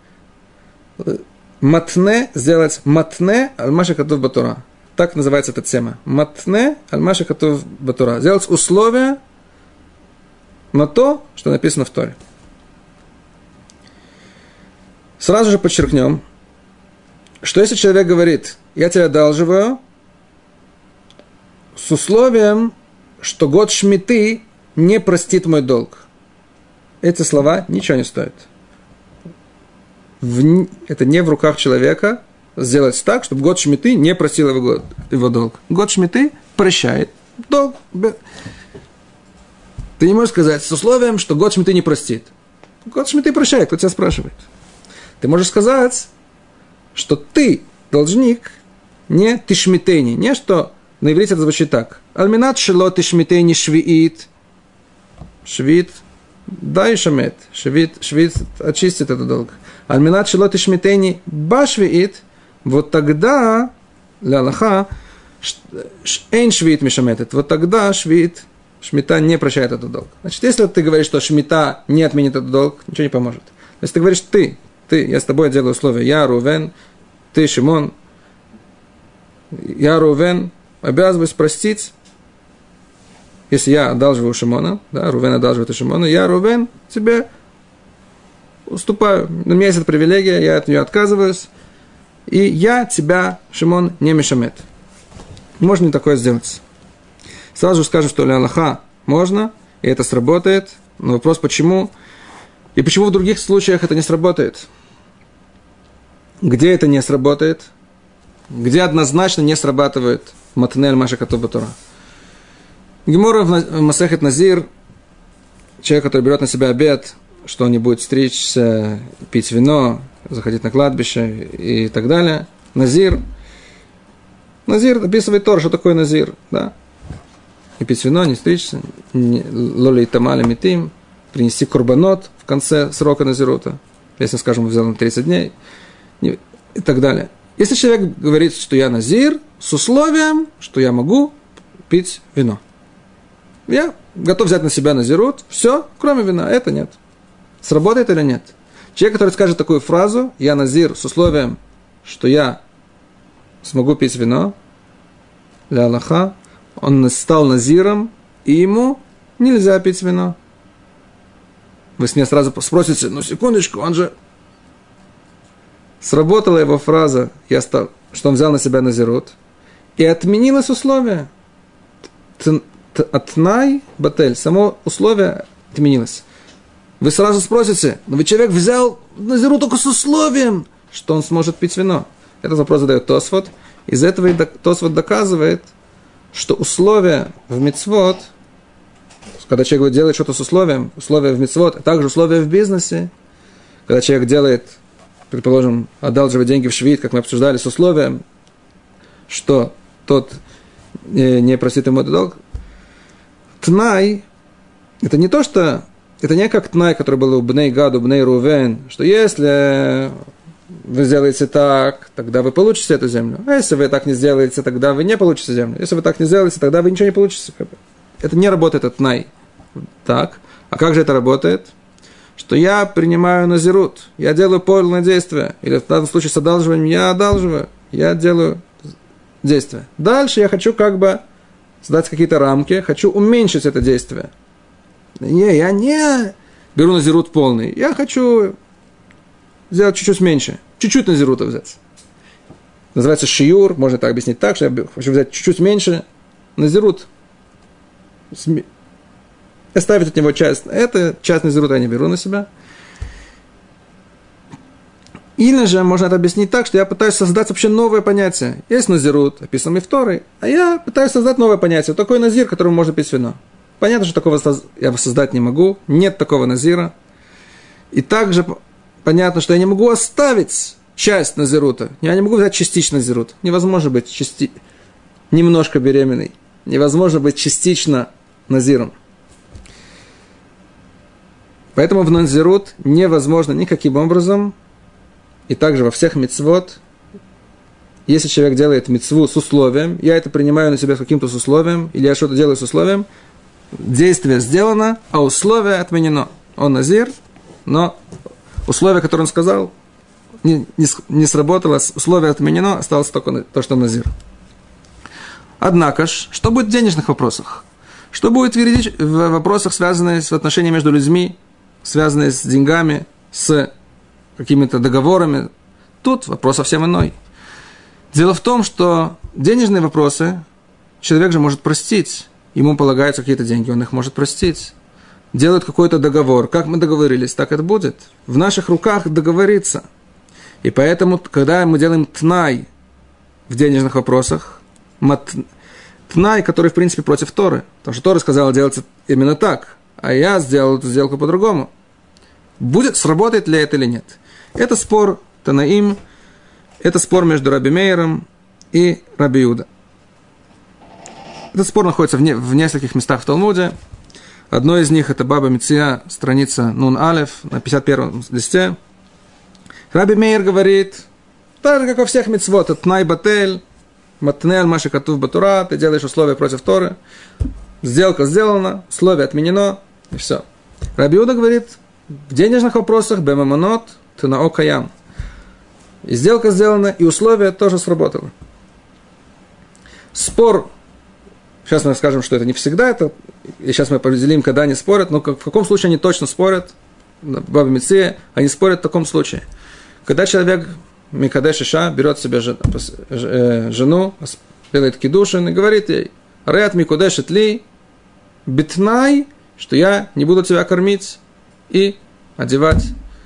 матне сделать матне аль-маша катув батура? Так называется эта тема. Матне аль-маша катув батура. Сделать условия на то, что написано в Торе. Сразу же подчеркнем, что если человек говорит, я тебя одалживаю, с условием, что год шмиты не простит мой долг. Эти слова ничего не стоят. В, это не в руках человека сделать так, чтобы год шмиты не простил его, год, его долг. Год шмиты прощает долг. Ты не можешь сказать с условием, что год шмиты не простит. Год шмиты прощает, кто тебя спрашивает. Ты можешь сказать, что ты, должник, не ты шмитейни, не что на иврите это звучит так. Альминат шело ты шмитейни швиит. Швид, да и шамет. Швид, швид очистит этот долг. Альминат шело ты шмитейни башвиит. Вот тогда, ля лаха, эйн швид мишаметет. Вот тогда швид, шмита не прощает этот долг. Значит, если ты говоришь, что шмита не отменит этот долг, ничего не поможет. Если ты говоришь, ты, ты, я с тобой делаю условия, я Рувен, ты Шимон, я Рувен, обязываюсь простить, если я одалживаю Шимона, да, Рувен одалживает у Шимона, я Рувен тебе уступаю, у меня есть эта привилегия, я от нее отказываюсь, и я тебя, Шимон, не мешамет. Можно ли такое сделать? Сразу же скажем, что ля Аллаха можно, и это сработает. Но вопрос, почему? И почему в других случаях это не сработает? Где это не сработает? Где однозначно не срабатывает матнель маша катув бетора? Гемора в Масехет Назир, человек, который берет на себя обет, что он не будет стричься, пить вино, заходить на кладбище и так далее. Назир. Назир описывает Тора, что такое Назир. Да? Не пить вино, не стричься, лоли и тамали митим, принести курбанот в конце срока Назирута, если, скажем, взял на тридцать дней, и так далее. Если человек говорит, что я Назир, с условием, что я могу пить вино. Я готов взять на себя Назирут, все, кроме вина, это нет. Сработает или нет? Человек, который скажет такую фразу, я Назир, с условием, что я смогу пить вино, ля Аллаха, он стал Назиром, и ему нельзя пить вино. Вы с меня сразу спросите, ну секундочку, он же... Сработала его фраза, я стал, что он взял на себя Назирут, и отменилось условие. Атнай батель, само условие отменилось. Вы сразу спросите, но ведь человек взял Назирут только с условием, что он сможет пить вино. Этот вопрос задает Тосфот. Из этого Тосфот доказывает, что условия в мицвот, когда человек делает что-то с условием, условия в мицвот, а также условия в бизнесе, когда человек делает, предположим, одалживает деньги в швид, как мы обсуждали, с условием, что тот не простит ему этот долг. Тнай, это не то, что... Это не как тнай, который был у Бней Гад, у Бней Рувен, что если вы сделаете так, тогда вы получите эту землю. А если вы так не сделаете, тогда вы не получите землю. Если вы так не сделаете, тогда вы ничего не получите. Это не работает, это тнай. Так. А как же это работает? Что я принимаю назирут, я делаю полное действие. Или в данном случае с одалживанием я одалживаю, я делаю действие. Дальше я хочу как бы создать какие-то рамки, хочу уменьшить это действие. Не, я не беру назирут полный. Я хочу сделать чуть-чуть меньше. Чуть-чуть назирута взять. Называется шиюр. Можно так объяснить так, что я хочу взять чуть-чуть меньше назирут. Оставить от него часть. Это часть назирута я не беру на себя. Или же можно это объяснить так, что я пытаюсь создать вообще новое понятие. Есть назирут, описанный в Торе, а я пытаюсь создать новое понятие. Вот такой назир, которому можно пить вино. Понятно, что такого я создать не могу. Нет такого назира. И также понятно, что я не могу оставить часть назирута. Я не могу взять частично назирут. Невозможно быть части... немножко беременной. Невозможно быть частично назиром. Поэтому в назирут невозможно никаким образом. И также во всех мицвот, если человек делает мицву с условием, я это принимаю на себя с каким-то с условием, или я что-то делаю с условием, действие сделано, а условие отменено. Он назир, но условие, которое он сказал, не, не, не сработало, условие отменено, осталось только то, что назир. Однако ж, что будет в денежных вопросах? Что будет в вопросах, связанных с отношениями между людьми, связанные с деньгами, с какими-то договорами? Тут вопрос совсем иной. Дело в том, что денежные вопросы человек же может простить. Ему полагаются какие-то деньги, он их может простить. Делают какой-то договор. Как мы договорились, так это будет. В наших руках договориться. И поэтому, когда мы делаем тнай в денежных вопросах, мат, тнай, который, в принципе, против Торы. Потому что Тора сказала делать именно так, а я сделал эту сделку по-другому. Будет, сработает ли это или нет? Это спор Танаим, это спор между Раби Мейером и Раби Иуда. Этот спор находится в, не, в нескольких местах в Талмуде. Одно из них – это Баба Меция, страница Нун Алеф, на пятьдесят первом листе. Раби Мейер говорит, так же, как во всех мицвот, это Тнай Батель, Матнель Маши Катув Батура, ты делаешь условия против Торы, сделка сделана, условие отменено, и все. Раби Иуда говорит, в денежных вопросах Бемамонот, Танао Каям. И сделка сделана, и условие тоже сработало. Спор, сейчас мы скажем, что это не всегда, это, и сейчас мы определим, когда они спорят, но в каком случае они точно спорят, Баба Меция, они спорят в таком случае. Когда человек Микадеш Иша берет себе жену, делает кидушин и говорит ей, Реат Микудешет ли, битнай, что я не буду тебя кормить и одевать.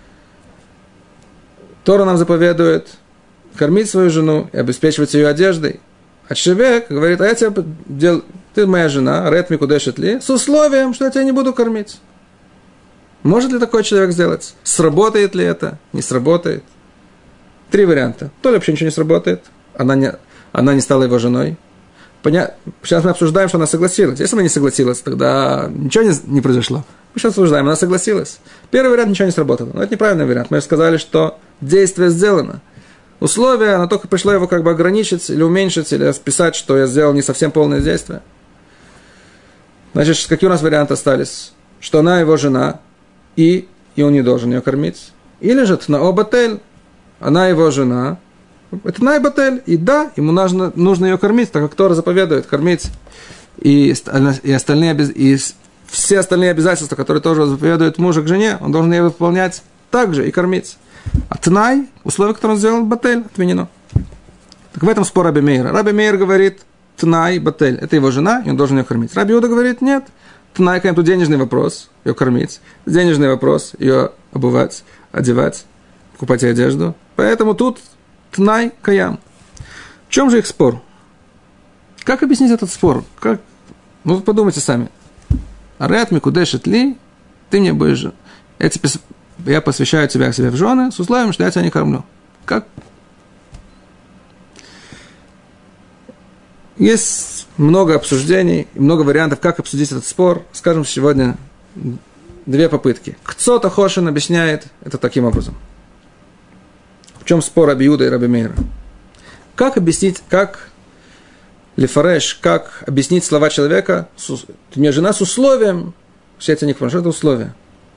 Тора нам заповедует кормить свою жену и обеспечивать ее одеждой. А человек говорит, а я тебя дел... ты моя жена, Реат Микудешет ли, с условием, что я тебя не буду кормить. Может ли такой человек сделать? Сработает ли это? Не сработает. Три варианта. То ли вообще ничего не сработает, она не, она не стала его женой. Поня... Сейчас мы обсуждаем, что она согласилась. Если она не согласилась, тогда ничего не, не произошло. Мы сейчас обсуждаем, она согласилась. Первый вариант, ничего не сработало. Но это неправильный вариант. Мы сказали, что действие сделано. Условие, она только пришло его как бы ограничить или уменьшить, или списать, что я сделал не совсем полное действие. Значит, какие у нас варианты остались? Что она его жена, и, и он не должен ее кормить. Или же Тнао Батель, она его жена, это Тнай Батель, и да, ему нужно, нужно ее кормить, так как Тора заповедует кормить, и, и, остальные, и все остальные обязательства, которые тоже заповедует мужа к жене, он должен ее выполнять также и кормить. А Тнай, условие, которое он сделал, Батель, отменено. Так в этом спор Раби Мейра. Раби Мейр говорит, Тнай Батель, это его жена, и он должен ее кормить. Раби Иуда говорит, нет, Тнай, тут денежный вопрос, ее кормить, денежный вопрос, ее обувать, одевать, покупать ей одежду. Поэтому тут Тнай Каям. В чем же их спор? Как объяснить этот спор? Как? Ну, подумайте сами. Арет Микудешет ли, ты мне будешь... Я, тебе, я посвящаю тебя к себе в жены с условием, что я тебя не кормлю. Как? Есть много обсуждений, много вариантов, как обсудить этот спор. Скажем, сегодня две попытки. Кцота Хошин объясняет это таким образом. В чем спор Раби Иуда и Раби Мейра? Как объяснить, как лефареш, как объяснить слова человека, ты мне жена с условием, что я тебя не кормлю, что это условие?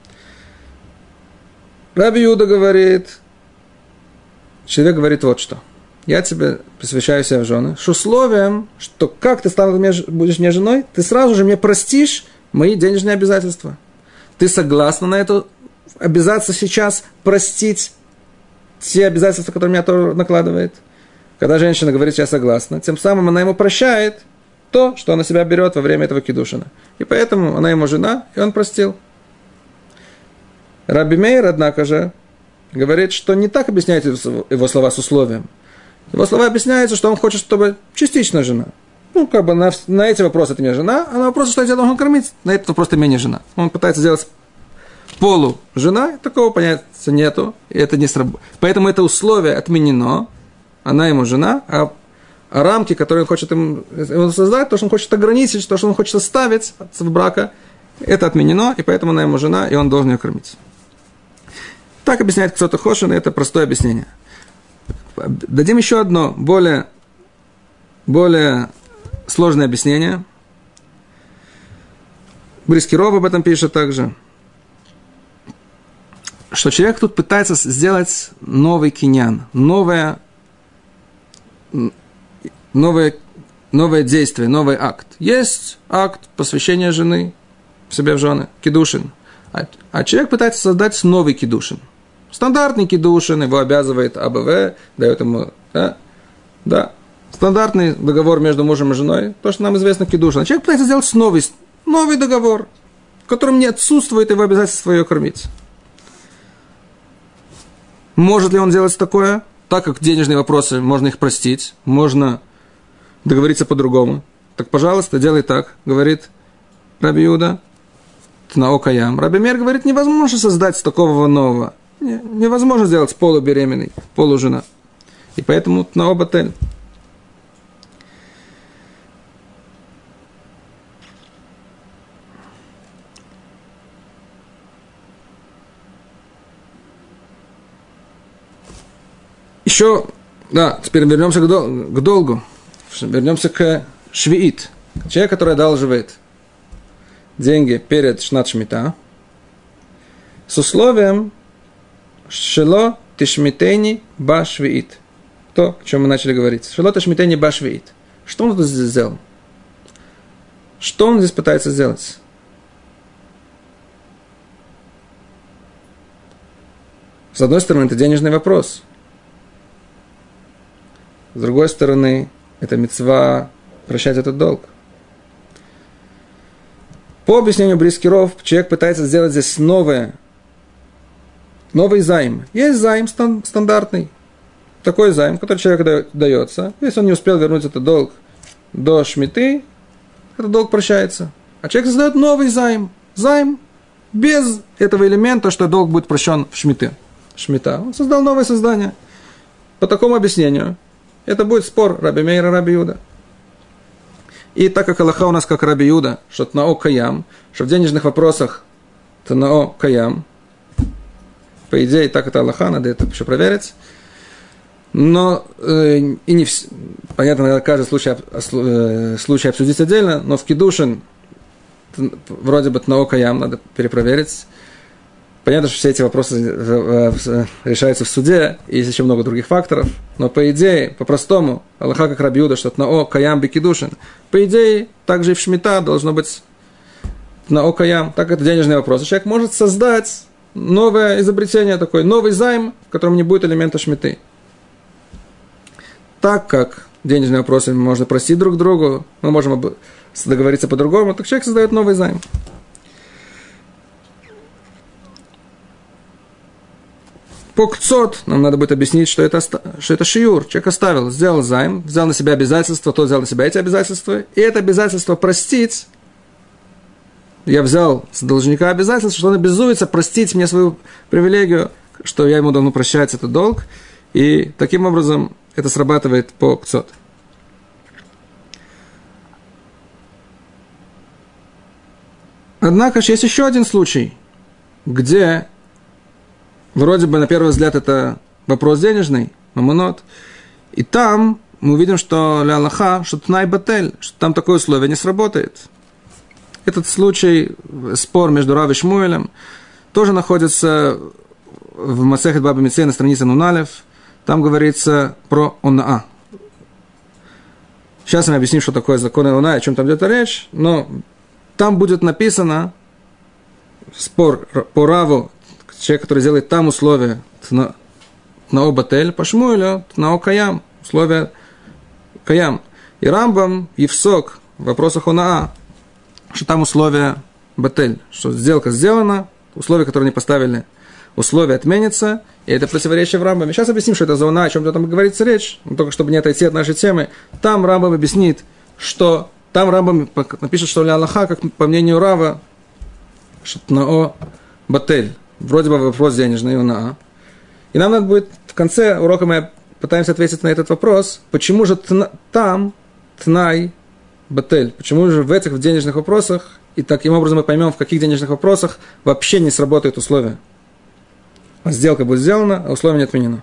Раби Иуда говорит, человек говорит вот что. Я тебе посвящаю себя в жены с условием, что как ты станешь мне, будешь мне женой, ты сразу же мне простишь мои денежные обязательства. Ты согласна на это обязаться сейчас простить те обязательства, которые меня Тора накладывает? Когда женщина говорит, я согласна, тем самым она ему прощает то, что она себя берет во время этого кидушина. И поэтому она ему жена, и он простил. Раби Мейр, однако же, говорит, что не так объясняет его слова с условием. Его слова объясняются, что он хочет, чтобы частично жена. Ну, как бы на, на эти вопросы ты мне жена, а на вопросы, что я тебя должен кормить, на этот вопрос ты мне не жена. Он пытается сделать полу жена, такого понятия нету, и это не сработает. Поэтому это условие отменено, она ему жена, а, а рамки, которые он хочет ему, ему создать, то, что он хочет ограничить, то, что он хочет оставить от брака, это отменено, и поэтому она ему жена, и он должен ее кормить. Так объясняет кто-то Хошин, и это простое объяснение. Дадим еще одно, более, более сложное объяснение. Брискиров об этом пишет также. Что человек тут пытается сделать новый киньян, новое, новое, новое действие, новый акт. Есть акт посвящения жены себе в жены, кидушин. А, а человек пытается создать новый кидушин. Стандартный кидушин, его обязывает АБВ, дает ему, да, да, стандартный договор между мужем и женой, то, что нам известно кидушин. А человек пытается сделать новый, новый договор, в котором не отсутствует его обязательство ее кормить. Может ли он делать такое? Так как денежные вопросы, можно их простить, можно договориться по-другому. Так, пожалуйста, делай так, говорит Раби Иуда, Тнао Каям. Раби Мейр говорит, невозможно создать такого нового. Невозможно сделать полубеременной, полужена. И поэтому Тнао Батель. Еще, да, теперь вернемся к, дол- к долгу. Вернемся к швиит. Человек, который одалживает деньги перед шнат шмита с условием шело тишмитейни ба швиит. То, о чем мы начали говорить. Шело тишмитейни ба швиит. Что он тут здесь сделал? Что он здесь пытается сделать? С одной стороны, это денежный вопрос. С другой стороны, это мицва прощать этот долг. По объяснению Брискиров, человек пытается сделать здесь новое, новый займ. Есть займ стан- стандартный. Такой займ, который человеку дается. Если он не успел вернуть этот долг до шмиты, этот долг прощается. А человек создает новый займ. Займ без этого элемента, что долг будет прощен в шмите. Шмита. Он создал новое создание. По такому объяснению, это будет спор Раби Мейра и Раби Юда. И так как Аллаха у нас как Раби Юда, что тнао каям, что в денежных вопросах тнао каям, по идее, так это Аллаха, надо это еще проверить. Но, э, и не вс... понятно, надо каждый случай, э, случай обсудить отдельно, но в Кидушин вроде бы тнао каям надо перепроверить. Понятно, что все эти вопросы решаются в суде, и есть еще много других факторов, но по идее, по-простому, Аллаха как Раби Юда, что тнао каям бекидушин, по идее, также и в шмита должно быть тнао каям, так это денежный вопрос. Человек может создать новое изобретение, такой новый займ, в котором не будет элемента шмиты. Так как денежные вопросы можно простить друг другу, мы можем договориться по-другому, так человек создает новый займ. По кцот нам надо будет объяснить, что это, что это шиюр. Человек оставил, сделал займ, взял на себя обязательства, тот взял на себя эти обязательства. И это обязательство простить. Я взял с должника обязательство, что он обязуется простить мне свою привилегию, что я ему должен прощать этот долг. И таким образом это срабатывает по кцот. Однако есть еще один случай, где вроде бы, на первый взгляд, это вопрос денежный, мамонот. И там мы увидим, что ля Аллаха, что тнай батель, что там такое условие не сработает. Этот случай, спор между Рав и Шмуэлем, тоже находится в Масехет Баба Меция на странице Нуналев. Там говорится про онаа. Сейчас мы объясним, что такое закон онаа, о чем там идет речь, но там будет написано спор по Раву, человек, который делает там условия тнао батель, по Шмуэлю тнао каям, условия каям. И Рамбам, Евсок в вопросах онаа, что там условия батель, что сделка сделана, условия, которые они поставили, условия отменятся, и это противоречие в Рамбаме. Сейчас объясним, что это за онаа, о чем там говорится речь, но только чтобы не отойти от нашей темы. Там Рамбам объяснит, что там Рамбам напишет, что ля Аллаха, как по мнению Рава, что тнао батель. Вроде бы вопрос денежный, онаа. И нам надо будет, в конце урока мы пытаемся ответить на этот вопрос, почему же тна, там тнай батель, почему же в этих в денежных вопросах, и таким образом мы поймем, в каких денежных вопросах вообще не сработают условия. А сделка будет сделана, а условие не отменено.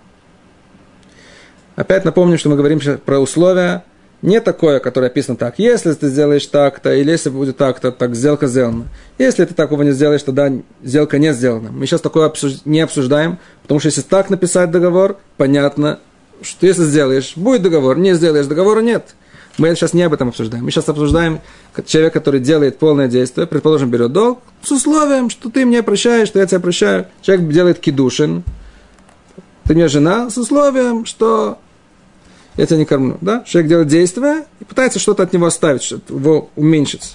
Опять напомню, что мы говорим про условия, не такое, которое описано так. Если ты сделаешь так-то, или если будет так-то, так сделка сделана. Если ты такого не сделаешь, тогда сделка не сделана. Мы сейчас такое обсуж... не обсуждаем, потому что если так написать договор, понятно, что если сделаешь, будет договор, не сделаешь, договора нет. Мы сейчас не об этом обсуждаем. Мы сейчас обсуждаем человека, который делает полное действие, предположим, берет долг, с условием, что ты мне прощаешь, что я тебя прощаю. Человек делает кидушин, ты мне жена, с условием, что я тебя не кормлю. Да? Человек делает действие и пытается что-то от него оставить, что-то его уменьшить.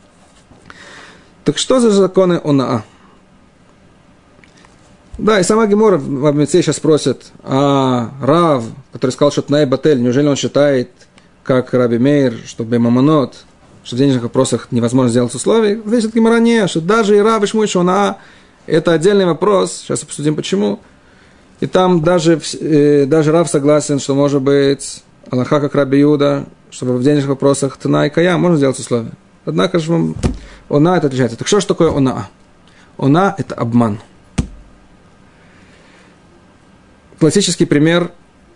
Так что за законы онаа? Да, и сама Гемора в Абмице сейчас спросит, а Рав, который сказал, что тнай батель, неужели он считает, как Раби Мейр, что бемамонот, что в денежных вопросах невозможно сделать условия? Здесь это Гемора не, что даже и Рав и Шмуэль, что онаа, это отдельный вопрос, сейчас обсудим почему. И там даже, э, даже Рав согласен, что может быть Аллаха как Раби Юда, чтобы в денежных вопросах тнай каям можно сделать условия. Однако же онаа это отличается. Так что же такое онаа? Онаа это обман. Классический пример.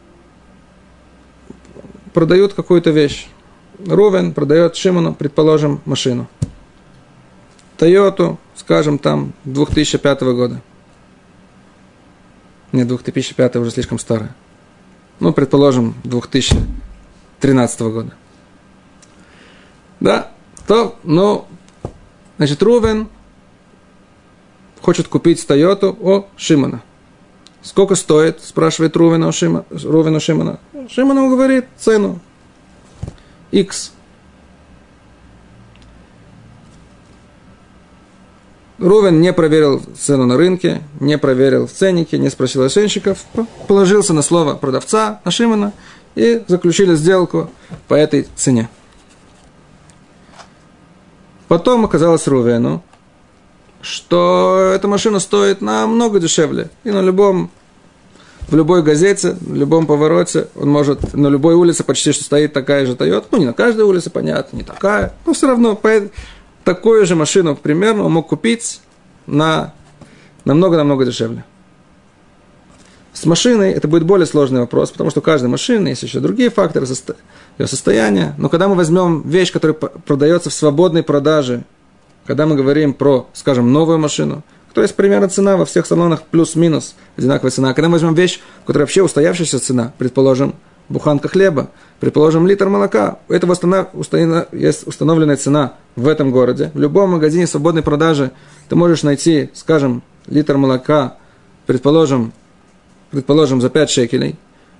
Продают какую-то вещь. Рувен продает Шимону, предположим, машину. Тойоту, скажем, там, две тысячи пятого года. Нет, две тысячи пятый уже слишком старая. Ну, предположим, две тысячи тринадцатого года. Да, то, ну, значит, Рувен хочет купить Тойоту у Шимона. Сколько стоит, спрашивает Рувен у Шимона. Рувен у Шимона. Шимон ему говорит цену. X. Рувен не проверил цену на рынке, не проверил в ценнике, не спросил оценщиков, положился на слово продавца, на Шимона, и заключили сделку по этой цене. Потом оказалось Рувену, что эта машина стоит намного дешевле. И на любом, в любой газете, в любом повороте, он может, на любой улице почти что стоит такая же Toyota. Ну, не на каждой улице, понятно, не такая, но все равно такую же машину примерно он мог купить на намного-намного дешевле. С машиной это будет более сложный вопрос, потому что у каждой машины есть еще другие факторы ее состояния. Но когда мы возьмем вещь, которая продается в свободной продаже, когда мы говорим про, скажем, новую машину, то есть примерно цена во всех салонах плюс-минус одинаковая цена. Когда мы возьмем вещь, которая вообще устоявшаяся цена, предположим, буханка хлеба, предположим, литр молока, у этого есть установленная цена в этом городе. В любом магазине свободной продажи ты можешь найти, скажем, литр молока, предположим, предположим, за пять шекелей.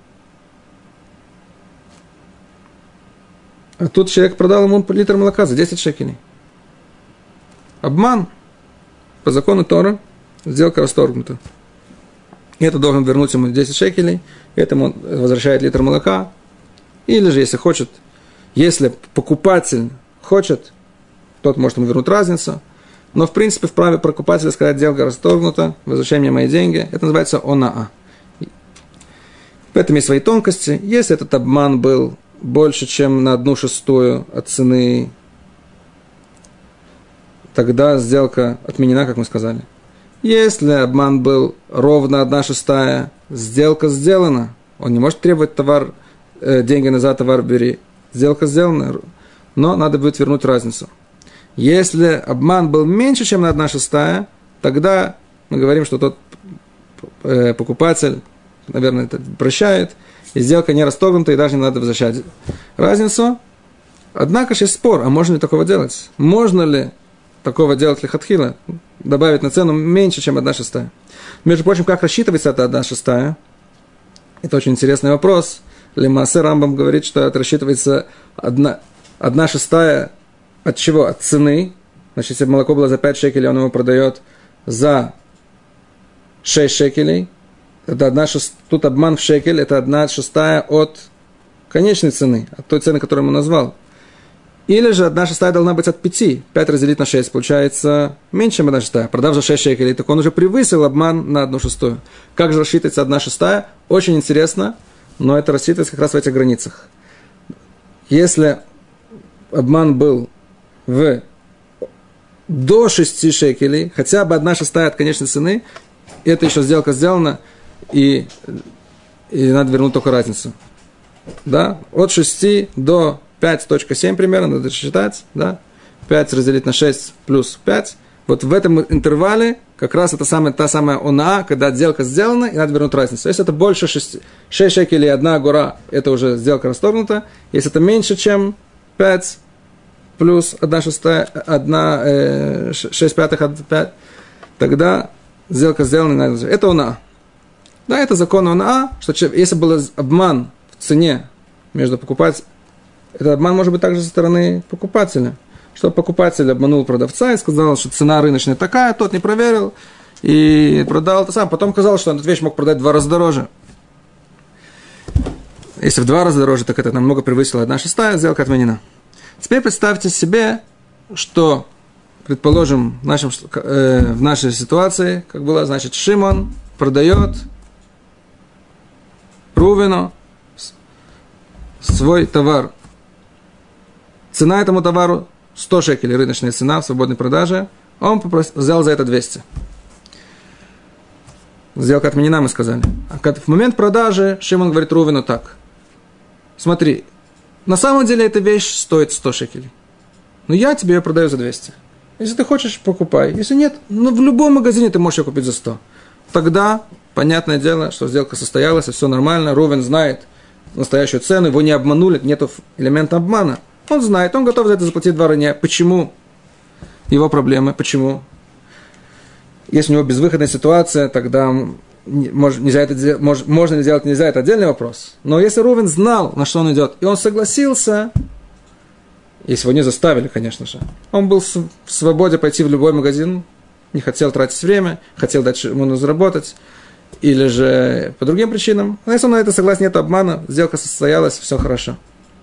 А тут человек продал ему литр молока за десять шекелей. Обман. По закону Торы сделка расторгнута. И это должен вернуть ему десять шекелей, этому он возвращает литр молока. Или же, если хочет, если покупатель хочет, тот может ему вернуть разницу. Но, в принципе, в праве покупателя сказать, сделка расторгнута, возвращай мне мои деньги. Это называется онаа. В этом есть свои тонкости. Если этот обман был больше, чем на одну шестую от цены, тогда сделка отменена, как мы сказали. Если обман был ровно одна шестая, сделка сделана. Он не может требовать товар, э, деньги назад, товар бери. Сделка сделана, но надо будет вернуть разницу. Если обман был меньше, чем на одна шестая, тогда мы говорим, что тот э, покупатель, наверное, это прощает, и сделка не расторгнута, и даже не надо возвращать разницу. Однако же есть спор, а можно ли такого делать? Можно ли такого делать лихатхила, добавить на цену меньше, чем одна шестая? Между прочим, как рассчитывается эта одна шестая? Это очень интересный вопрос. Лемаасе Рамбам говорит, что это рассчитывается одна, одна шестая от чего? От цены. Значит, если молоко было за пять шекелей, он его продает за шесть шекелей. Это одна шест... Тут обман в шекель, это одна шестая от конечной цены, от той цены, которую ему назвал. Или же одна шестая должна быть от пяти. пять разделить на шесть, получается меньше, чем одна шестая. Продав за шесть шекелей, так он уже превысил обман на одну шестую. Как же рассчитывается одна шестая? Очень интересно, но это рассчитывается как раз в этих границах. Если обман был в до шести шекелей, хотя бы одна шестая от конечной цены, это еще сделка сделана, и, и надо вернуть только разницу. Да? От шести до пять целых семь примерно, надо считать, да? пять разделить на шесть плюс пять. Вот в этом интервале как раз это самая, та самая онаа, когда сделка сделана, и надо вернуть разницу. Если это больше шести, шесть шекелей и одна агора, это уже сделка расторгнута. Если это меньше, чем пять плюс одна шестая, одна, э, шесть пятых от пять, тогда сделка сделана, надо... это онаа. Да, это закон онаа, что если был обман в цене между покупателем, этот обман может быть также со стороны покупателя. Что покупатель обманул продавца и сказал, что цена рыночная такая, тот не проверил и продал это сам. Потом казалось, что он эту вещь мог продать в два раза дороже. Если в два раза дороже, так это намного превысило одна шестая, сделка отменена. Теперь представьте себе, что, предположим, в, нашем, э, в нашей ситуации, как было, значит, Шимон продает Рувену свой товар. Цена этому товару сто шекелей, рыночная цена в свободной продаже. Он попросил, взял за это двести. Сделка отменена, мы сказали. А в момент продажи Шимон говорит Рувену так. Смотри, на самом деле эта вещь стоит сто шекелей. Но я тебе ее продаю за двести. Если ты хочешь, покупай. Если нет, ну в любом магазине ты можешь ее купить за сто. Тогда, понятное дело, что сделка состоялась, и все нормально. Рувен знает настоящую цену, его не обманули, нет элемента обмана. Он знает, он готов за это заплатить два рыня. Почему? Его проблемы, почему? Если у него безвыходная ситуация, тогда может, нельзя это, может, можно ли сделать, нельзя, это отдельный вопрос. Но если Рувен знал, на что он идет, и он согласился, если его не заставили, конечно же, он был в свободе пойти в любой магазин, не хотел тратить время, хотел дать ему заработать, или же по другим причинам. Но если он на это согласен, нет обмана, сделка состоялась, все хорошо.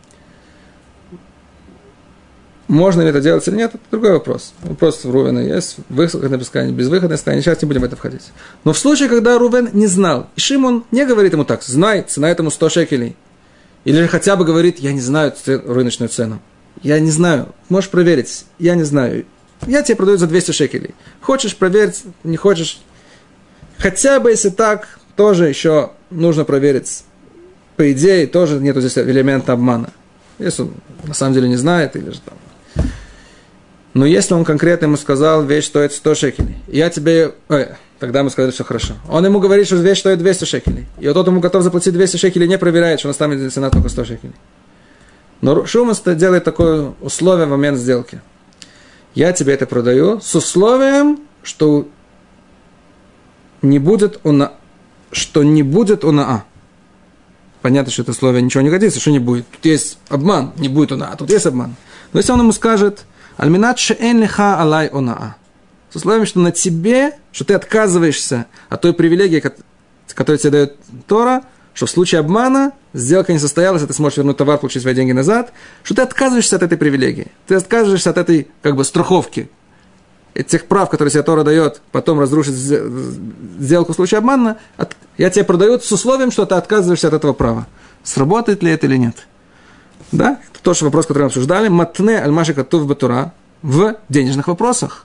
Можно ли это делать или нет, это другой вопрос. Вопрос у Рувена есть, выходное состояние, безвыходное состояние, сейчас не будем в это входить. Но в случае, когда Рувен не знал, и Шимон не говорит ему так, знай, цена этому сто шекелей, или же хотя бы говорит, я не знаю рыночную цену, я не знаю, можешь проверить, я не знаю, я тебе продаю за двести шекелей, хочешь проверить, не хочешь, хотя бы если так, тоже еще нужно проверить, по идее, тоже нету здесь элемента обмана, если он на самом деле не знает, или же там. Но если он конкретно ему сказал, вещь стоит сто шекелей, я тебе... Ой, тогда ему сказали, все хорошо. Он ему говорит, что вещь стоит двести шекелей. И вот тот ему готов заплатить двести шекелей, не проверяет, что у нас там цена только сто шекелей. Но Шумас делает такое условие в момент сделки. Я тебе это продаю с условием, что не будет уна... что не будет унаа. Понятно, что это условие ничего не годится, что не будет. Тут есть обман, не будет унаа, тут есть обман. Но если он ему скажет... Альминат шеэн лиха алай онаа. С условием, что на тебе, что ты отказываешься от той привилегии, которую тебе дает Тора, что в случае обмана сделка не состоялась, и ты сможешь вернуть товар, получить свои деньги назад, что ты отказываешься от этой привилегии. Ты отказываешься от этой, как бы, страховки. Этих прав, которые тебе Тора дает, потом разрушить сделку в случае обмана, от, я тебе продаю с условием, что ты отказываешься от этого права. Сработает ли это или нет? Да? Это тоже вопрос, который мы обсуждали. Матне аль-маши катув батура в денежных вопросах.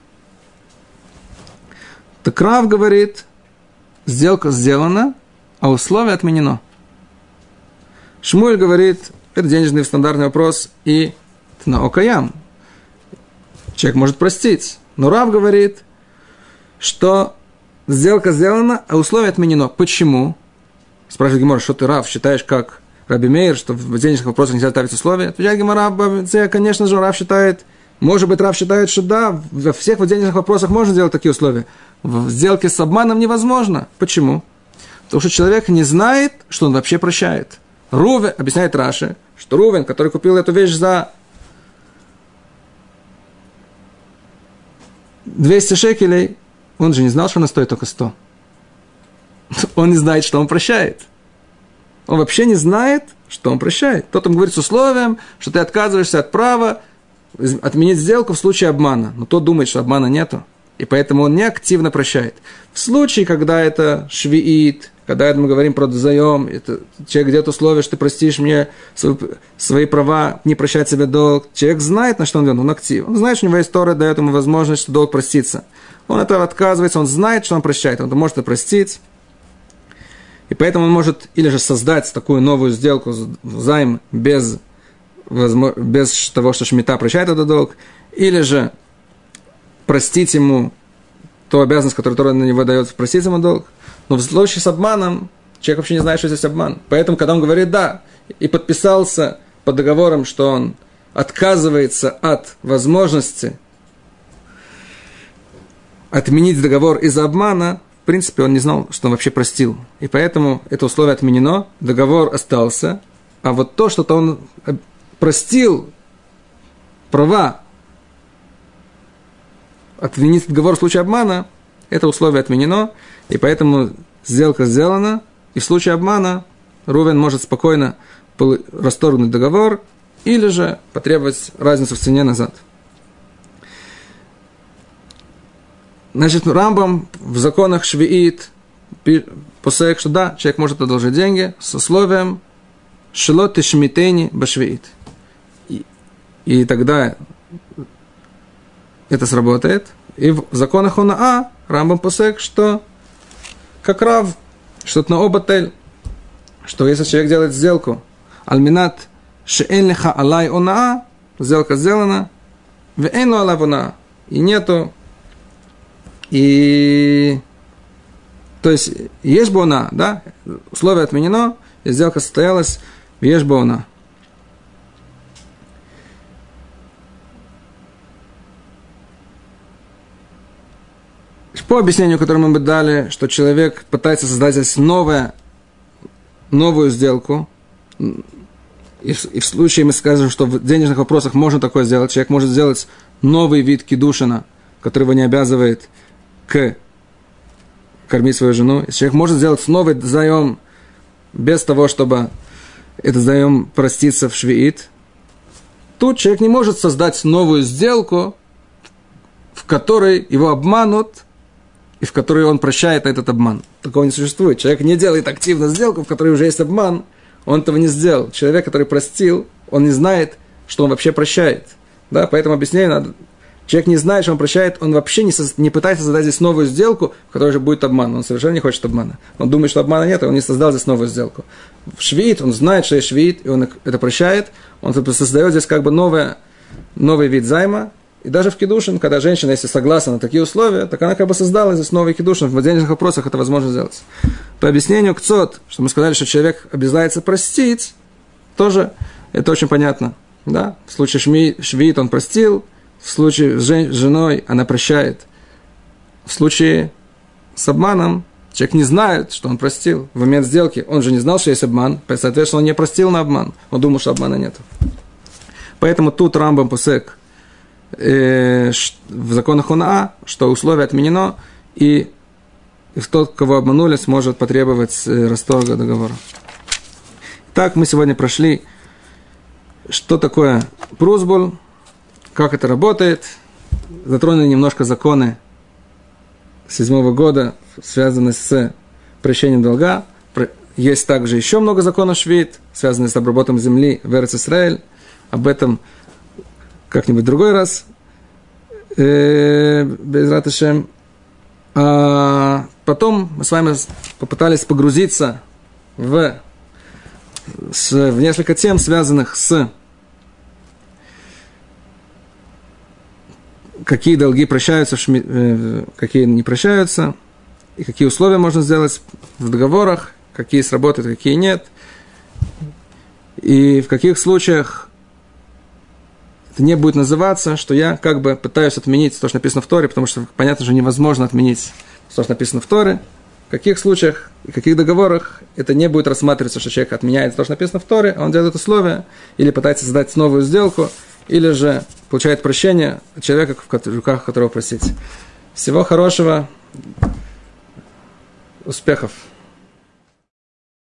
Так Рав говорит, сделка сделана, а условие отменено. Шмуэль говорит, это денежный стандартный вопрос, и на окаям. Человек может простить. Но Рав говорит, что сделка сделана, а условие отменено. Почему? Спрашивает Гемора, что ты, Рав, считаешь как Раби Мейер, что в денежных вопросах нельзя ставить условия? Отвечает Гемора, конечно же, Рав считает, может быть, Рав считает, что да, во всех вот денежных вопросах можно делать такие условия. В сделке с обманом невозможно. Почему? Потому что человек не знает, что он вообще прощает. Рувен, объясняет Раши, что Рувен, который купил эту вещь за двести шекелей, он же не знал, что она стоит только сто. Он не знает, что он прощает. Он вообще не знает, что он прощает. Тот ему говорит с условием, что ты отказываешься от права отменить сделку в случае обмана. Но тот думает, что обмана нету. И поэтому он не активно прощает. В случае, когда это швиит, когда мы говорим про заем, это человек делает условие, что ты простишь мне свои, свои права, не прощать себе долг. Человек знает, на что он идет, он актив. Он знает, что у него есть Тора, дает ему возможность, что долг простится. Он от этого отказывается, он знает, что он прощает, он может это простить. И поэтому он может или же создать такую новую сделку, займ, без, без того, что шмита прощает этот долг, или же простить ему ту обязанность, которую Тора на него дает, простить ему долг. Но в случае с обманом человек вообще не знает, что здесь обман. Поэтому, когда он говорит «да» и подписался под договором, что он отказывается от возможности отменить договор из-за обмана, в принципе, он не знал, что он вообще простил. И поэтому это условие отменено, договор остался, а вот то, что-то он простил права отменить договор в случае обмана, это условие отменено, и поэтому сделка сделана, и в случае обмана Рувен может спокойно расторгнуть договор или же потребовать разницу в цене назад. Значит, Рамбам в законах Швиит посоек, что да, человек может одолжить деньги с условием «шелот и шмитени башвиит». И, и тогда это сработает. И в законах Онаа Рамбам посоек, что как Рав, что на оба тель, что если человек делает сделку «Альминат шеэн леха алай онаа», сделка сделана, «веэн ло алав онаа», и нету. И, то есть, ешбона, да, условие отменено, и сделка состоялась в ешбона. По объяснению, которое мы бы дали, что человек пытается создать здесь новое, новую сделку, и в, и в случае мы скажем, что в денежных вопросах можно такое сделать, человек может сделать новый вид кидушина, который его не обязывает к кормить свою жену. Если человек может сделать новый заем без того, чтобы этот заем проститься в швиит, тут человек не может создать новую сделку, в которой его обманут, и в которой он прощает этот обман. Такого не существует. Человек не делает активно сделку, в которой уже есть обман, он этого не сделал. Человек, который простил, он не знает, что он вообще прощает. Да? Поэтому объяснение надо. Человек не знает, что он прощает, он вообще не, со... не пытается создать здесь новую сделку, в которой же будет обман. Он совершенно не хочет обмана. Он думает, что обмана нет, и он не создал здесь новую сделку. В швиит он знает, что есть швиит, и он это прощает. Он создает здесь как бы новое, новый вид займа. И даже в кидушин, когда женщина, если согласна на такие условия, так она как бы создала здесь новый кидушин. В денежных вопросах это возможно сделать. По объяснению кцот, что мы сказали, что человек обязуется простить, тоже это очень понятно. Да? В случае шми, швиит он простил, в случае с жен, женой она прощает. В случае с обманом человек не знает, что он простил. В момент сделки он же не знал, что есть обман, соответственно, он не простил на обман. Он думал, что обмана нет. Поэтому тут Рамбам посек в законах Унаа, что условие отменено, и тот, кого обманули, сможет потребовать расторга договора. Так мы сегодня прошли, что такое прусбуль, как это работает, затронули немножко законы седьмого года, связанные с прощением долга. Есть также еще много законов швид, связанных с обработкой земли в Эрец-Исраэль. Об этом как-нибудь в другой раз. Безрат Ашем. А потом мы с вами попытались погрузиться в, с, в несколько тем, связанных с какие долги прощаются, какие не прощаются, и какие условия можно сделать в договорах, какие сработают, какие нет, и в каких случаях это не будет называться, что я как бы пытаюсь отменить то, что написано в Торе, потому что, понятно же, невозможно отменить то, что написано в Торе. В каких случаях и в каких договорах это не будет рассматриваться, что человек отменяет то, что написано в Торе, а он делает условия, или пытается создать новую сделку, или же получает прощение от человека, в руках которого просить. Всего хорошего, успехов!